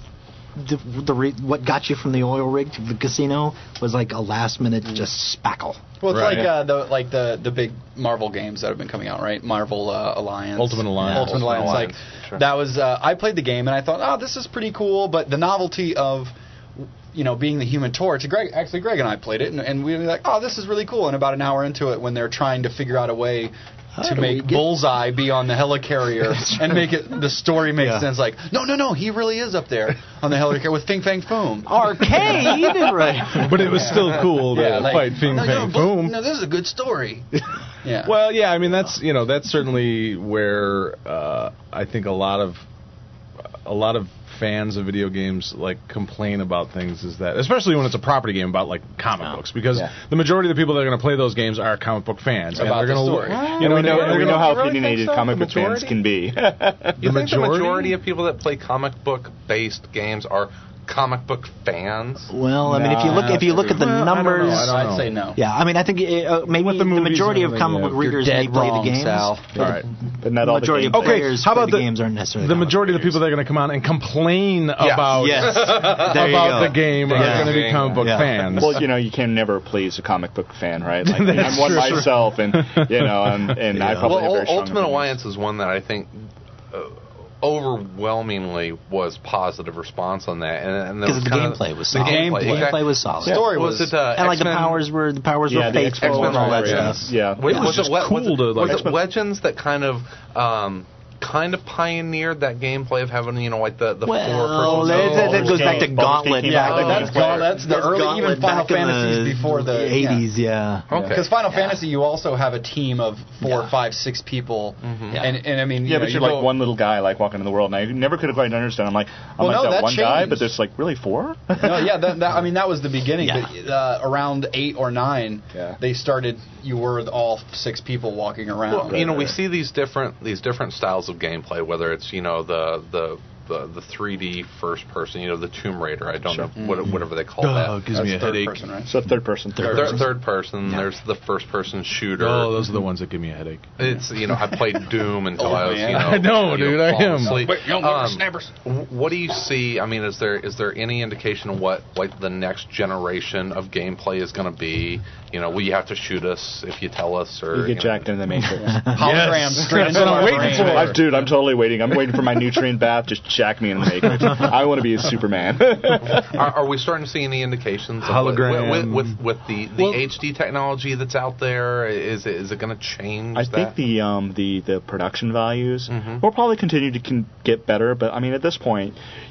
the, the re, what got you from the oil rig to the casino was like a last minute just spackle. Well, it's Right. like uh, the like the the big Marvel games that have been coming out, right? Marvel uh, Alliance, Ultimate Alliance. Ultimate Ultimate Alliance. Alliance, Like sure. that was. Uh, I played the game and I thought, oh, this is pretty cool. But the novelty of, you know, being the Human Torch. Greg, actually, Greg and I played it, and, and we were like, oh, this is really cool. And about an hour into it, when they're trying to figure out a way to do we make get- Bullseye be on the helicarrier and make it the story makes Yeah. sense. Like, no, no, no, he really is up there on the helicarrier with Fing Fang Foom. Arcade, right? But it was still cool to Yeah, like, fight Fing no, Fang no, Boom. No, this is a good story. Yeah. Well, yeah, I mean that's you know that's certainly where uh, I think a lot of a lot of fans of video games like complain about things is that especially when it's a property game about like comic books because Yeah. the majority of the people that are going to play those games are comic book fans About and they're the going to story. you know we know, they're we gonna- know how you really opinionated think so? comic The book fans majority? can be. You The think the majority? majority of people that play comic book based games are comic book fans? Well, I mean, if you look if you look at the Well, I don't know, numbers, I don't I'd know. say no. yeah, I mean, I think uh, maybe With the the, movies majority and of comic book everything, readers You're may dead play wrong, the games. Sal. all right. But not The all the majority games. of Okay, players how play about the the games aren't necessarily the comic majority of book the people that are going to come out and complain about Yes. There you about go. the game are Yeah. going to be comic book Yeah. fans. Well, you know, you can never please a comic book fan, right? Like, That's I'm one true, sure. myself, and you know, and, and I Yeah. probably have Well, very strong Ultimate opinions. Alliance is one that I think uh, overwhelmingly was positive response on that, and, and there Because was the kind of- gameplay was the solid. gameplay, The exactly. gameplay was solid. Story was, was- it uh, And like the X-Men- powers were the powers Yeah, were the faithful X-Men and all that yeah. stuff. Yeah. Was, It was was just it, Le- cool was it, to, like- was it Legends that kind of um, kind of pioneered that gameplay of having you know like the the Well, four that, person that, that goes back to Baldur's Gate Gauntlet. came Yeah, out like with that's multiplayer. Gauntlet. That's the That's early, Gauntlet even Final back in Fantasies the before the eighties, yeah. Okay. Because Final Yeah. Fantasy, you also have a team of four, Yeah. five, six people, Mhm. Yeah. and and I mean, Yeah, you but know, you're you like go- one little guy, like walking in the world, and I never could have quite understood. I'm like, I'm Well, like no, that, that one guy, changed. but there's like really four. No, yeah, that, that, I mean that was the beginning. Yeah. But uh, around eight or nine, Yeah. they started. You were all six people walking around. Well, you know, we right. see these different these different styles of gameplay. Whether it's you know the the the, the three D first person, you know, the Tomb Raider. I don't Sure. know what, whatever they call Oh, that. it gives That's me a third headache. person, right? So third person. Third Third, person. third person. Yeah. There's the first person shooter. Oh, those are the ones that give me a headache. It's you know I played Doom until Oh, I was man. you know I know, you dude, I falling am. asleep. Wait, you don't Um, snappers. wh- What do you see? I mean, is there is there any indication of what like the next generation of gameplay is going to be? You know, will you have to shoot us if you tell us, or You you get know? jacked in the Matrix. Holograms Yes. straight That's into what I'm our waiting brain. for. I, dude, I'm totally waiting. I'm waiting for my nutrient bath. Just jack me in the Matrix. I want to be a Superman. Are, are we starting to see any indications of what- Hologram. with, with with the the Well- H D technology that's out there? Is it is it going to change? I that? think the um, the the production values Mhm. will probably continue to con- get better, but I mean at this point,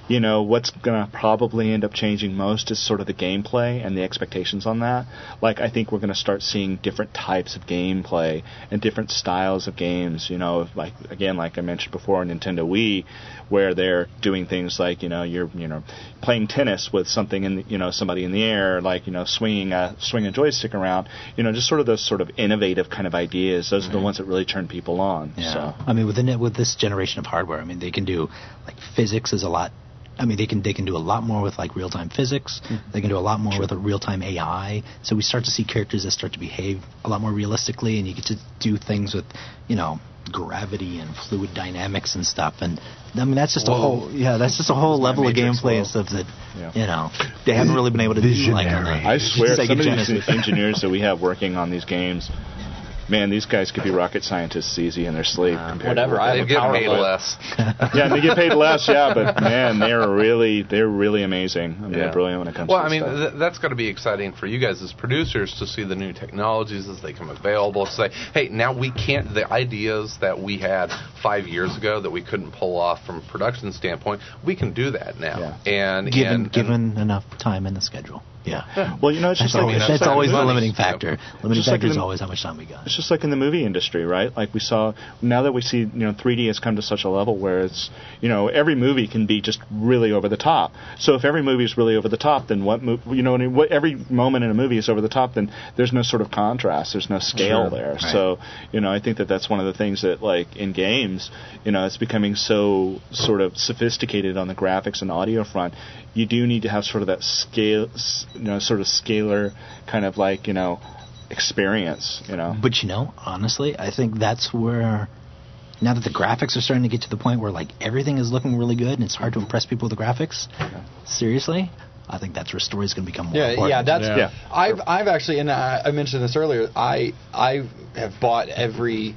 you know, what's going to probably end up changing most is sort of the gameplay and the expectations on that. Like, I think we're going to start seeing different types of gameplay and different styles of games, you know, like, again, like I mentioned before, Nintendo Wii, where they're doing things like, you know, you're, you know, playing tennis with something in, the, you know, somebody in the air, like, you know, swinging a, swinging a joystick around, you know, just sort of those sort of innovative kind of ideas. Those mm-hmm. are the ones that really turn people on. Yeah. So. I mean, within it, with this generation of hardware, I mean, they can do, like, physics is a lot. I mean, they can they can do a lot more with, like, real-time physics. Mm-hmm. They can do a lot more sure. with a real-time A I. So we start to see characters that start to behave a lot more realistically, and you get to do things with, you know, gravity and fluid dynamics and stuff. And I mean, that's just Whoa. a whole yeah, that's just a whole level of gameplay and stuff that yeah. you know they haven't really been able to do. Like on the I swear, some of Genesis. these engineers that we have working on these games. Man, these guys could be rocket scientists easy in their sleep. Uh, whatever, I they get paid less. Yeah, and they get paid less. Yeah, but man, they're really they're really amazing. I mean, yeah. they're brilliant when it comes. Well, to I mean, stuff. th- that's got to be exciting for you guys as producers to see the new technologies as they come available. To say, hey, now we can't. The ideas that we had five years ago that we couldn't pull off from a production standpoint, we can do that now. Yeah. And given and, given and, enough time in the schedule. Yeah. yeah. Well, you know, it's that's just always, like that's like always the movies. limiting factor. Yep. Limiting just factor like is the, always how much time we got. It's just like in the movie industry, right? Like we saw now that we see, you know, three D has come to such a level where it's, you know, every movie can be just really over the top. So if every movie is really over the top, then what, mo- you know, what every moment in a movie is over the top, then there's no sort of contrast. There's no scale sure. there. Right. So, you know, I think that that's one of the things that, like, in games, you know, it's becoming so sort of sophisticated on the graphics and audio front. You do need to have sort of that scale, you know, sort of scalar kind of like, you know, experience, you know. But, you know, honestly, I think that's where, now that the graphics are starting to get to the point where, like, everything is looking really good and it's hard to impress people with the graphics, yeah. seriously, I think that's where story's going to become more yeah, important. Yeah, that's. Yeah. I've I've actually, and I, I mentioned this earlier. I I have bought every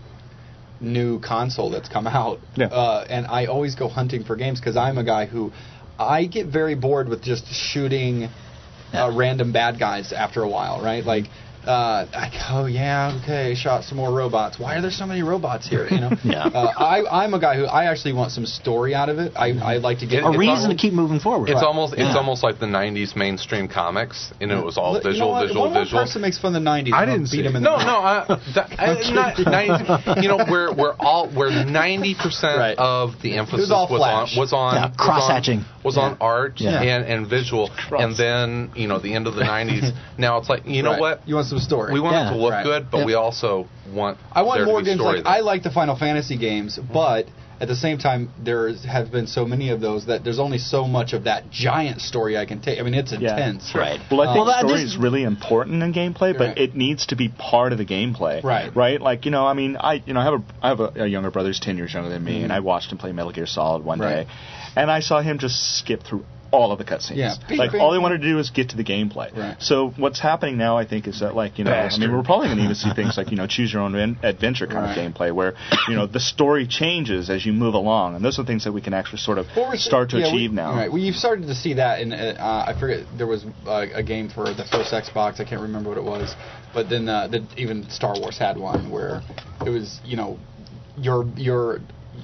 new console that's come out, yeah. uh, and I always go hunting for games because I'm a guy who I get very bored with just shooting uh, random bad guys after a while, right? Like. Uh, I go, yeah, okay, shot some more robots. Why are there so many robots here? You know, yeah. uh, I, I'm a guy who I actually want some story out of it. I, I like to get a reason almost, to keep moving forward. It's right. almost it's yeah. almost like the nineties mainstream comics, and it was all you visual, know visual, One visual. person makes fun of the nineties. I didn't beat see him in No, the no, uh, that, uh, not ninety. You know, where where all where ninety percent Right. of the emphasis was all was on flash. was on Yeah, was cross-hatching. on, was Yeah. on art Yeah. and and visual, Cross. and then you know the end of the nineties. Now it's like you know Right. what You want some story. we want Yeah. it to look Right. good, but Yep. we also want I want there more to be games story like there. I like the Final Fantasy games, but at the same time, there have been so many of those that there's only so much of that giant story I can take. I mean, it's Yeah. intense. Right. Well, I think Um, Well, that- story this- is really important in gameplay, but Right. it needs to be part of the gameplay. Right. Right. Like, you know, I mean, I you know I have a I have a, a younger brother who's ten years younger than me, Mm-hmm. and I watched him play Metal Gear Solid one Right. day, and I saw him just skip through all of the cutscenes. Yeah. Like all he wanted to do was get to the gameplay. Right. So what's happening now, I think, is that like you know, Bastard. I mean, we're probably going to even see things like you know, choose your own in- adventure kind Right. of gameplay, where you know the story changes as you move along, and those are things that we can actually sort of Well, we're- start to yeah, achieve we, now. Right. Well, you've started to see that, and uh, I forget there was uh, a game for the first Xbox. I can't remember what it was, but then uh, the, even Star Wars had one where it was you know your your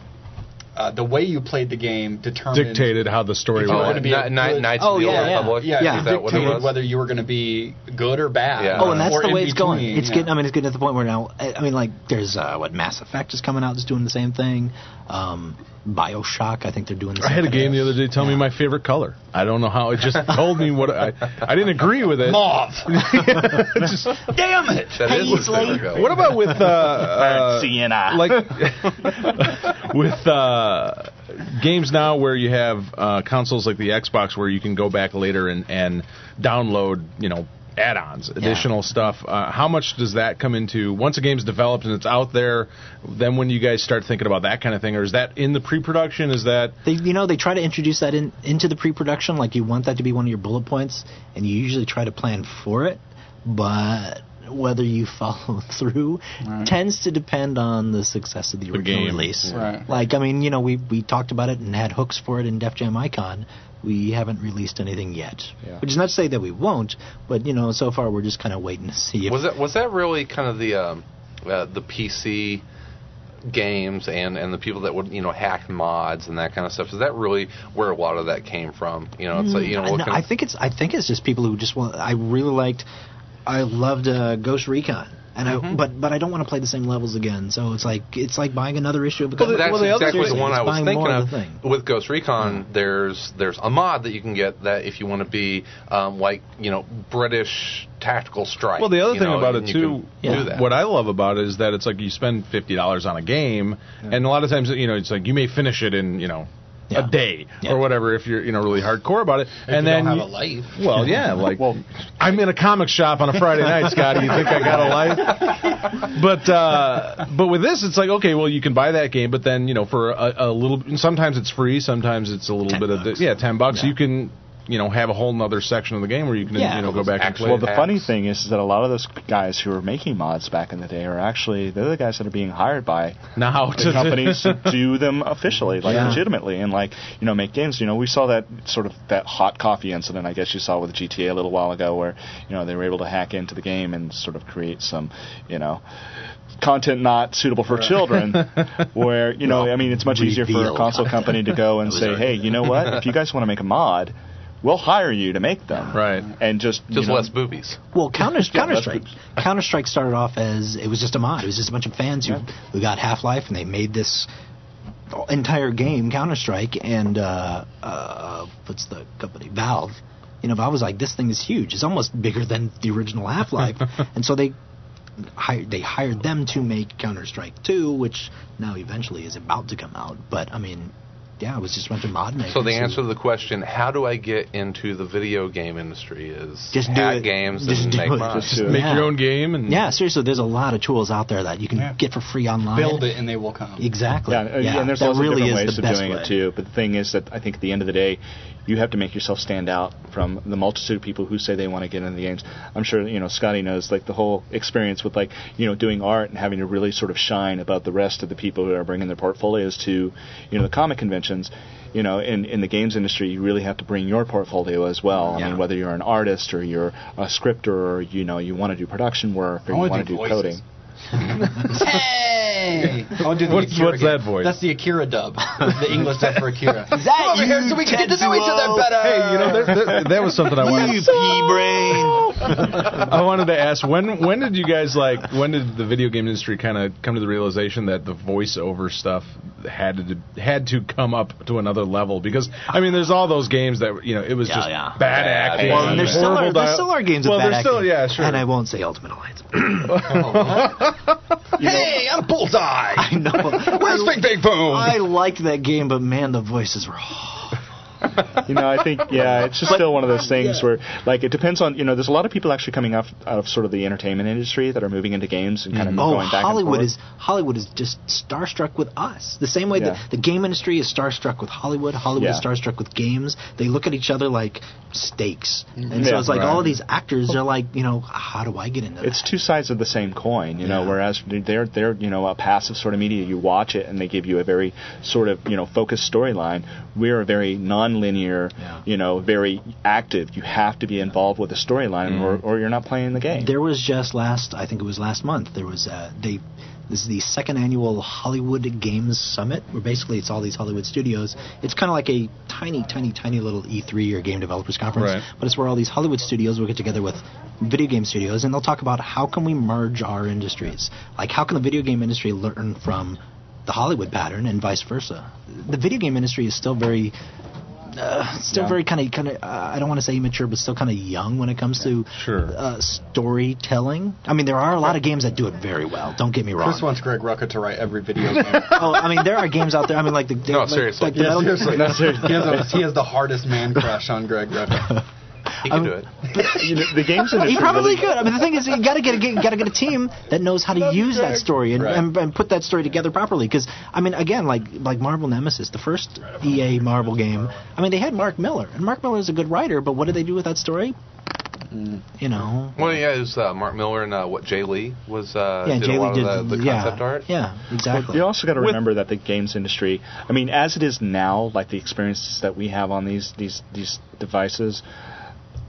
uh, the way you played the game determined Dictated how the story If you Oh, were went. gonna be a Kni- Kni- good- Knights Oh, of the yeah, Old yeah. Republic. Yeah, Yeah. Is that what it dictated was? whether you were going to be good or bad. Yeah. Oh, and that's or the in way it's going. between, It's yeah. getting. I mean, it's getting to the point where now. I I mean, like, there's uh, what Mass Effect is coming out, is doing the same thing. Um, Bioshock, I think they're doing the I same had a thing. game the other day tell me my favorite color. I don't know how. It just told me what I. I didn't agree with it. Mauve. Just- Damn it! That is his Paisley. favorite color. what about with uh, uh Sienna. like with uh, games now where you have uh, consoles like the Xbox where you can go back later and, and download, you know, add-ons, additional stuff. Uh, how much does that come into once a game's developed and it's out there? Then when you guys start thinking about that kind of thing, or is that in the pre-production? Is that They, you know, they try to introduce that in into the pre-production, like you want that to be one of your bullet points, and you usually try to plan for it, but whether you follow through Right. tends to depend on the success of the original game. release. Right. Like, I mean, you know, we we talked about it and had hooks for it in Def Jam Icon. We haven't released anything yet, Yeah. which is not to say that we won't, but you know, so far we're just kind of waiting to see if Was that was that really kind of the um, uh, the P C games and, and the people that would, you know, hack mods and that kind of stuff, is that really where a lot of that came from? You know, it's like, you know, what no, can, I think it's I think it's just people who just want. I really liked, I loved uh, Ghost Recon. And I, Mm-hmm. but but I don't want to play the same levels again. So it's like it's like buying another issue of a Well, comic that's book. exactly the Seriously, one it's I was buying thinking more of. the thing. With Ghost Recon, there's there's a mod that you can get that if you want to be um, like, you know, British tactical strike. Well, the other you thing know, about and it you too, can do that. what I love about it is that it's like you spend fifty dollars on a game, and a lot of times, you know, it's like you may finish it in, you know, Yeah. a day Yeah. or whatever if you're, you know, really hardcore about it. If and you then don't you- have a life. Well, yeah, like I'm in a comic shop on a Friday night, Scotty. You think I got a life? But uh, but with this, it's like, okay, well, you can buy that game, but then, you know, for a, a little, sometimes it's free, sometimes it's a little ten bit of bucks. the, yeah, ten bucks. Yeah. You can, you know, have a whole nother section of the game where you can, Yeah. you know, go back and Actual play. Well, the packs. funny thing is, is that a lot of those guys who are making mods back in the day are actually they're the guys that are being hired by now the companies to do them officially, like Yeah. legitimately, and like you know make games. You know, we saw that sort of that hot coffee incident, I guess you saw with G T A a little while ago, where you know they were able to hack into the game and sort of create some, you know. Content not suitable for children, where you know, I mean, it's much easier for a Reveal console content. company to go and That was say, our- "Hey, you know what? If you guys want to make a mod, we'll hire you to make them." Right. And just Just you know, less boobies. Well, Counter Counter that's Strike good. Counter Strike started off as it was just a mod. It was just a bunch of fans who who got Half Life and they made this entire game Counter Strike and uh, uh, what's the company Valve. You know, Valve was like, this thing is huge. It's almost bigger than the original Half Life, and so they. Hired, they hired them to make Counter-Strike two, which now eventually is about to come out. But, I mean, yeah, it was just a bunch of mod makers. So the who- answer to the question, how do I get into the video game industry, is Just do hack it. games Just and do make it. mods. Just do it. Make Yeah. your own game and Yeah, seriously, there's a lot of tools out there that you can Yeah. get for free online. Build it and they will come. Exactly. Yeah, uh, and there's that lots really of is different ways the of best doing way. it too. But the thing is that I think at the end of the day, you have to make yourself stand out from the multitude of people who say they want to get into the games. I'm sure you know Scotty knows like the whole experience with like you know doing art and having to really sort of shine above the rest of the people who are bringing their portfolios to you know the comic conventions. You know, in in the games industry, you really have to bring your portfolio as well. I Yeah. mean, whether you're an artist or you're a scripter or you know you want to do production work or I you wanna want do to do voices. coding. Hey! I'll do the What's- Akira what's game. that voice? That's the Akira dub. The English dub for Akira. Is that Come over you, here so we can get to know each other better. Hey, you know, there, there, that was something I wanted. You pea-brain. I wanted to ask when when did you guys like when did the video game industry kind of come to the realization that the voiceover stuff had to had to come up to another level? Because I mean, there's all those games that you know it was Yeah, just yeah. bad Bad acting. acting. Well, and there still horrible are, there dia- still are games well, with bad there's still acting. yeah, sure. And I won't say Ultimate Alliance. Hey, I'm Bullseye. I know. Where's I, Big Big Boom? I liked that game, but man, the voices were. You know, I think, yeah, it's just But- still one of those things yeah. where, like, it depends on, you know, there's a lot of people actually coming out, out of sort of the entertainment industry that are moving into games and kind of Oh, going back Hollywood and is Hollywood is just starstruck with us. The same way Yeah. that the game industry is starstruck with Hollywood. Hollywood is Yeah. starstruck with games. They look at each other like steaks, and so Yeah, it's like right. all of these actors. They're like, you know, how do I get into It's that? two sides of the same coin, you know, Yeah. whereas they're, they're, you know, a passive sort of media. You watch it and they give you a very sort of, you know, focused storyline. We're a very non-linear, Yeah. you know, very active. You have to be involved with the storyline or, or you're not playing the game. There was just last, I think it was last month. There was uh, they. This is the second annual Hollywood Games Summit, where basically it's all these Hollywood studios. It's kind of like a tiny, tiny, tiny little E three or Game Developers Conference, Right. but it's where all these Hollywood studios will get together with video game studios, and they'll talk about how can we merge our industries. Like, how can the video game industry learn from the Hollywood pattern and vice versa? The video game industry is still very... Uh, still Yeah. very kind of, kind of. Uh, I don't want to say immature, but still kind of young when it comes to Sure. uh, storytelling. I mean, there are a lot of games that do it very well. Don't get me wrong. Chris wants Greg Rucka to write every video game. Oh, I mean, there are games out there. I mean, like the No, like, seriously. like the Yeah, Metal- seriously. No, seriously. He has, a, he has the hardest man crush on Greg Rucka. He can I'm- do it. You know, the games industry He probably really, could. I mean, the thing is, you got to get a you got to get a team that knows how to use that story and, Right. and, and put that story together properly. Because I mean, again, like like Marvel Nemesis, the first E A Marvel game. I mean, they had Mark Miller, and Mark Miller is a good writer, but what did they do with that story? You know. Well, yeah, it was uh, Mark Miller and uh, what Jay Lee was uh, Yeah, did Jay a Lee lot did of the, the yeah, concept art. Yeah, exactly. You also got to remember that the games industry, I mean, as it is now, like the experiences that we have on these these these devices,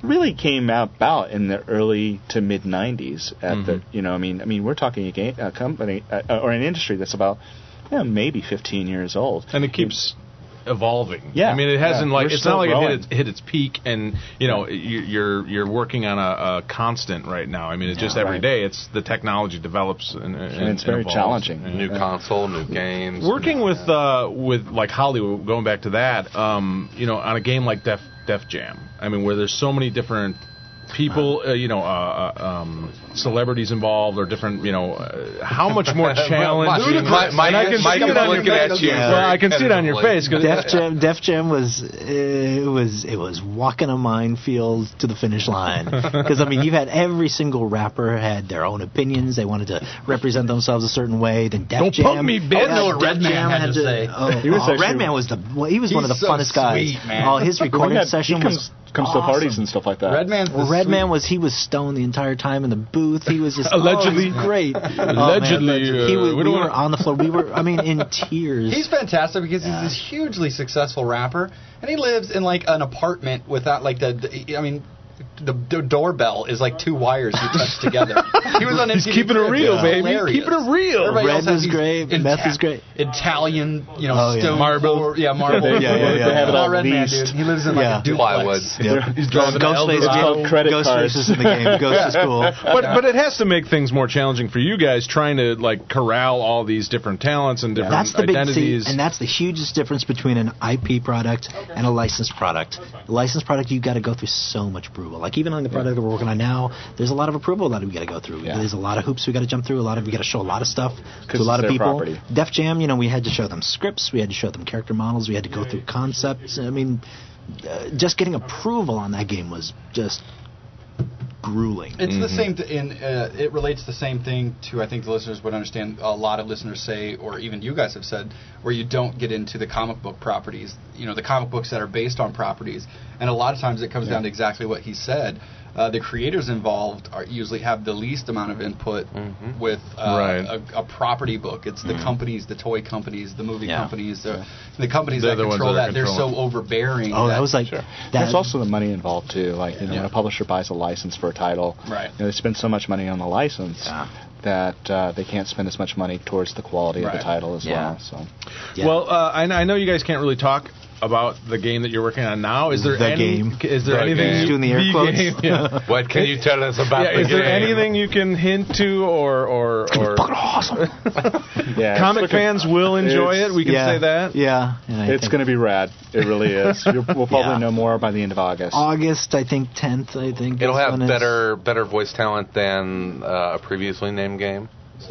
really came about in the early to mid nineties. At Mhm. the, you know, I mean, I mean, we're talking a, game, a company uh, or an industry that's about, you know, maybe fifteen years old, and it keeps evolving. Yeah, I mean, it hasn't yeah. like We're it's still not like growing. it hit its, hit its peak, and you know you, you're you're working on a, a constant right now. I mean, it's just Yeah, every right. day. It's the technology develops and, and, and it's very evolves. challenging. And New console, new games. Working with uh, with like Hollywood, going back to that, um, you know, on a game like Def Def Jam. I mean, where there's so many different people, uh, you know, uh, uh, um, celebrities involved, or different, you know, uh, how much more challenging? My- my- and I can my- see it on your looking at face. you Well, I can see it on your face. 'Cause Def Jam, Def Jam was it was it was walking a minefield to the finish line, because I mean you had every single rapper had their own opinions. They wanted to represent themselves a certain way. Then Def Don't Jam, punk me, bitch. uh, I know what Def Redman Jam had to say. Oh, He was oh, actually- Redman was the well, he was one of the He's so funnest guys. sweet, man. Oh, his Well, recording he had- session he comes, was comes to awesome. parties and stuff like that. Redman's the Well, Redman sweet- was he was stoned the entire time in the booth. He was just Allegedly. oh, it was great. Allegedly, oh, man, he uh, was, we we, don't were wanna- on the floor. We were, I mean, in tears. He's fantastic because Yeah. he's this hugely successful rapper, and he lives in like an apartment without like the. the I mean, the, the doorbell is like two wires you touch together. He was on He's M T V keeping it Cribs. real, It's baby. hilarious. Keeping it real. Everybody Red else has was these great. Ita- Meth was great. Italian, you know, Oh, yeah. stone Marble. floor- yeah, marble. Yeah, yeah, yeah, They have it Not all Redman, leased. dude. He lives in like Yeah. a duplex. Plywood. Yep. He's driving an Ghostface, Eldorado. It's called credit Ghostface cards. is in the game. Ghost is cool. But but it has to make things more challenging for you guys trying to like corral all these different talents and different That's the big identities. see, and that's the hugest difference between an I P product and a licensed product. The licensed product, you've got to go through so much approval. Like even on the product that we're working on now, there's a lot of approval that we got to go through. Yeah. There's a lot of hoops we got to jump through. A lot of we got to show a lot of stuff to 'Cause a lot it's of their people. property. Def Jam, you know, we had to show them scripts, we had to show them character models, we had to go through concepts. I mean, uh, just getting approval on that game was just grueling. It's the same, th- in, uh, it relates the same thing to, I think the listeners would understand, a lot of listeners say, or even you guys have said, where you don't get into the comic book properties, you know, the comic books that are based on properties. And a lot of times it comes down to exactly what he said. Uh, the creators involved are usually have the least amount of input Mhm. with uh, Right. a, a property book. It's the companies, the toy companies, the movie Yeah. companies, the, the companies They're that the ones control that are that. They're so controlling. overbearing. Oh, that was like Sure. that. There's also the money involved too. Like you know, Yeah. when a publisher buys a license for a title, Right. you know, they spend so much money on the license Yeah. that uh, they can't spend as much money towards the quality of Right. the title as Yeah. well. So yeah. Well, uh, I, I know you guys can't really talk about the game that you're working on now. Is there The any? game. Is there The anything? game. you- Doing the air quotes. game, yeah. What can you tell us about Yeah, the is there game? anything you can hint to, or or or fucking awesome. yeah, comic it's looking- fans will enjoy it's- it? We can yeah. say that. Yeah. And I It's think going to be rad. It really is. You'll, we'll probably Yeah. know more by the end of August. August, I think tenth. I think It'll is have when it's- better better voice talent than uh, a previously named game.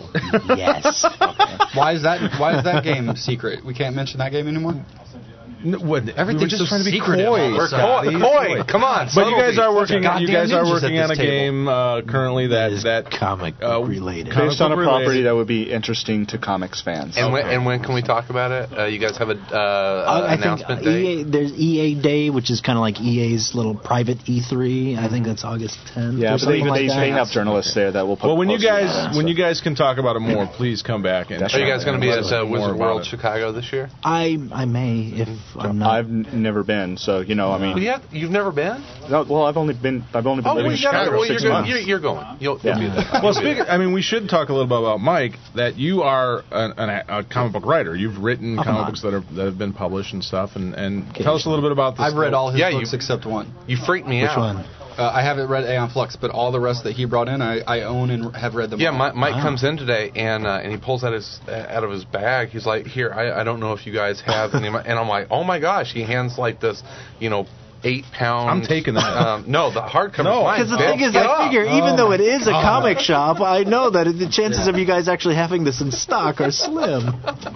Yes. Why is that? Why is that game secret? We can't mention that game anymore. N- what, Everything's we were just so trying to be secretive coy. all of a We're sudden. coy, coy. Come on, But you guys subtlety. are working. Such a You guys goddamn are ninjas working at on a this table. game uh, currently that That is that comic uh, related. comic Based on a book property related. that would be interesting to comics fans. And when Okay. and when can we talk about it? Uh, you guys have a uh, Uh, I announcement think uh, date. E A, there's E A Day, which is kind of like E A's little private E three. I think that's August tenth. yeah, or but they, something but like they, that. they have journalists there that will put Well, when you posters guys on it, when so. you guys can talk about it more, please come back and. That's Are you right. guys going to be Let at us uh, know more Wizard about World it. Chicago this year? I I may if I'm not. I've n- never been, so you know, I mean, Well, you have, you've never been? no, well, I've only been, I've only been Oh, living well, in you gotta, Chicago well you're, six going, months. you're, you're going. You'll, Yeah. you'll be there. Well, speaking, I mean, we should talk a little bit about Mike. That you are an, an, a comic book writer. You've written Oh, comic come books that are that have been published and stuff. And, and tell us a little bit about this. I've read all his Yeah, books you- except one. You freaked me Which out. one? Uh, I haven't read Aeon Flux, but all the rest that he brought in, I, I own and have read them. Yeah, all. Mike, Mike Wow. comes in today and uh, and he pulls out his uh, out of his bag. He's like, "Here, I, I don't know if you guys have any." And I'm like, "Oh my gosh!" He hands like this, you know, eight pound. I'm taking that. Um, no, the hardcover. No. Because the thing is, I figure even though it is a comic shop, I know that the chances of you guys actually having this in stock are slim.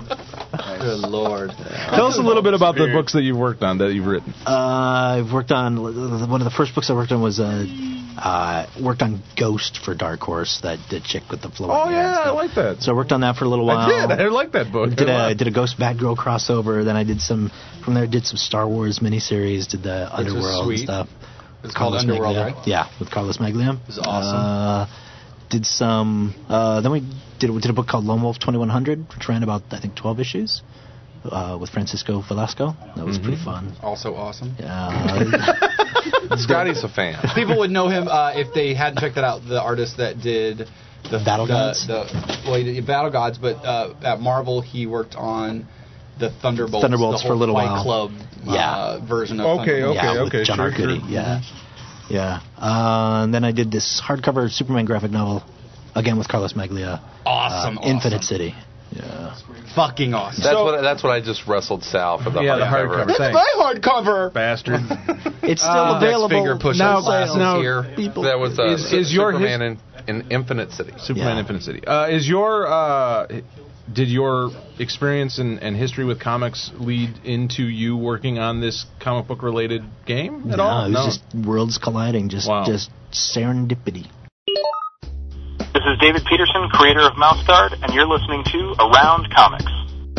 Good lord. Tell us a little bit about the books that you've worked on, that you've written. Uh, I've worked on one of the first books I worked on was uh, uh, worked on Ghost for Dark Horse, that the chick with the flowing Oh hair and yeah, I stuff. like that. So I worked on that for a little while. I did. I like that book. Did a a lot. did a Ghost Batgirl crossover. Then I did some from there. Did some Star Wars miniseries. Did the Which was Underworld and sweet. stuff. It's called Carlos Underworld, Maglia. right? Yeah, with Carlos Maglia. It was awesome. Uh, did some. Uh, then we did we did a book called Lone Wolf twenty-one hundred, which ran about I think twelve issues. uh, with Francisco Velasco. That was Mm-hmm. pretty fun. Also awesome. Uh, Scotty's a fan. People would know him uh, if they hadn't checked that out. The artist that did the Battle the, Gods? The, well, he did Battle Gods, but uh, at Marvel he worked on the Thunderbolts, Thunderbolts the for a whole little Fight while. Club Yeah. uh, version of Okay, Thunderbolts. okay, yeah, okay, with John sure, Arcudi. sure. Yeah, yeah. Uh, and then I did this hardcover Superman graphic novel, again with Carlos Maglia. Awesome, uh, Infinite awesome. City. Yeah. Fucking awesome. That's what that's what I just wrestled Sal for the Yeah, the hardcover. hardcover. Thanks. my hardcover. Bastard. It's still Uh, available. Finger pushing now- glasses now- here. People. That was uh, Is- is your Superman in, in Infinite City. Superman Yeah. Infinite City. Uh, is your uh, did your experience and, and history with comics lead into you working on this comic book related game at no, all? it was just worlds colliding, just Wow. just serendipity. This is David Peterson, creator of Mouse Guard, and you're listening to Around Comics.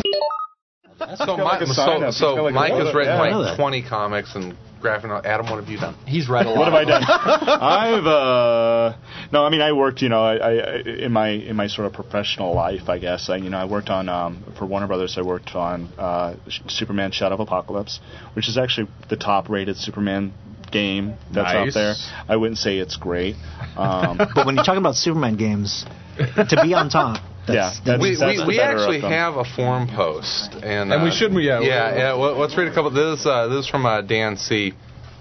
So, got like Mike, a sign so, up. so It's got like a Mike logo. has written Yeah. I know like that. twenty comics and graphic novels. Adam, what have you done? He's read a lot. What have I done? I've uh no, I mean I worked, you know, I, I in my in my sort of professional life, I guess. I, you know, I worked on um for Warner Brothers. I worked on uh Superman Shadow of Apocalypse, which is actually the top-rated Superman game that's Nice. out there. I wouldn't say it's great. Um But when you're talking about Superman games, to be on top, that's, Yeah, that's- We, that's we, the we better actually of them. have a forum post, and And we uh, should, yeah, yeah, we- yeah. Well, let's read a couple. This uh, this is from uh, Dan C.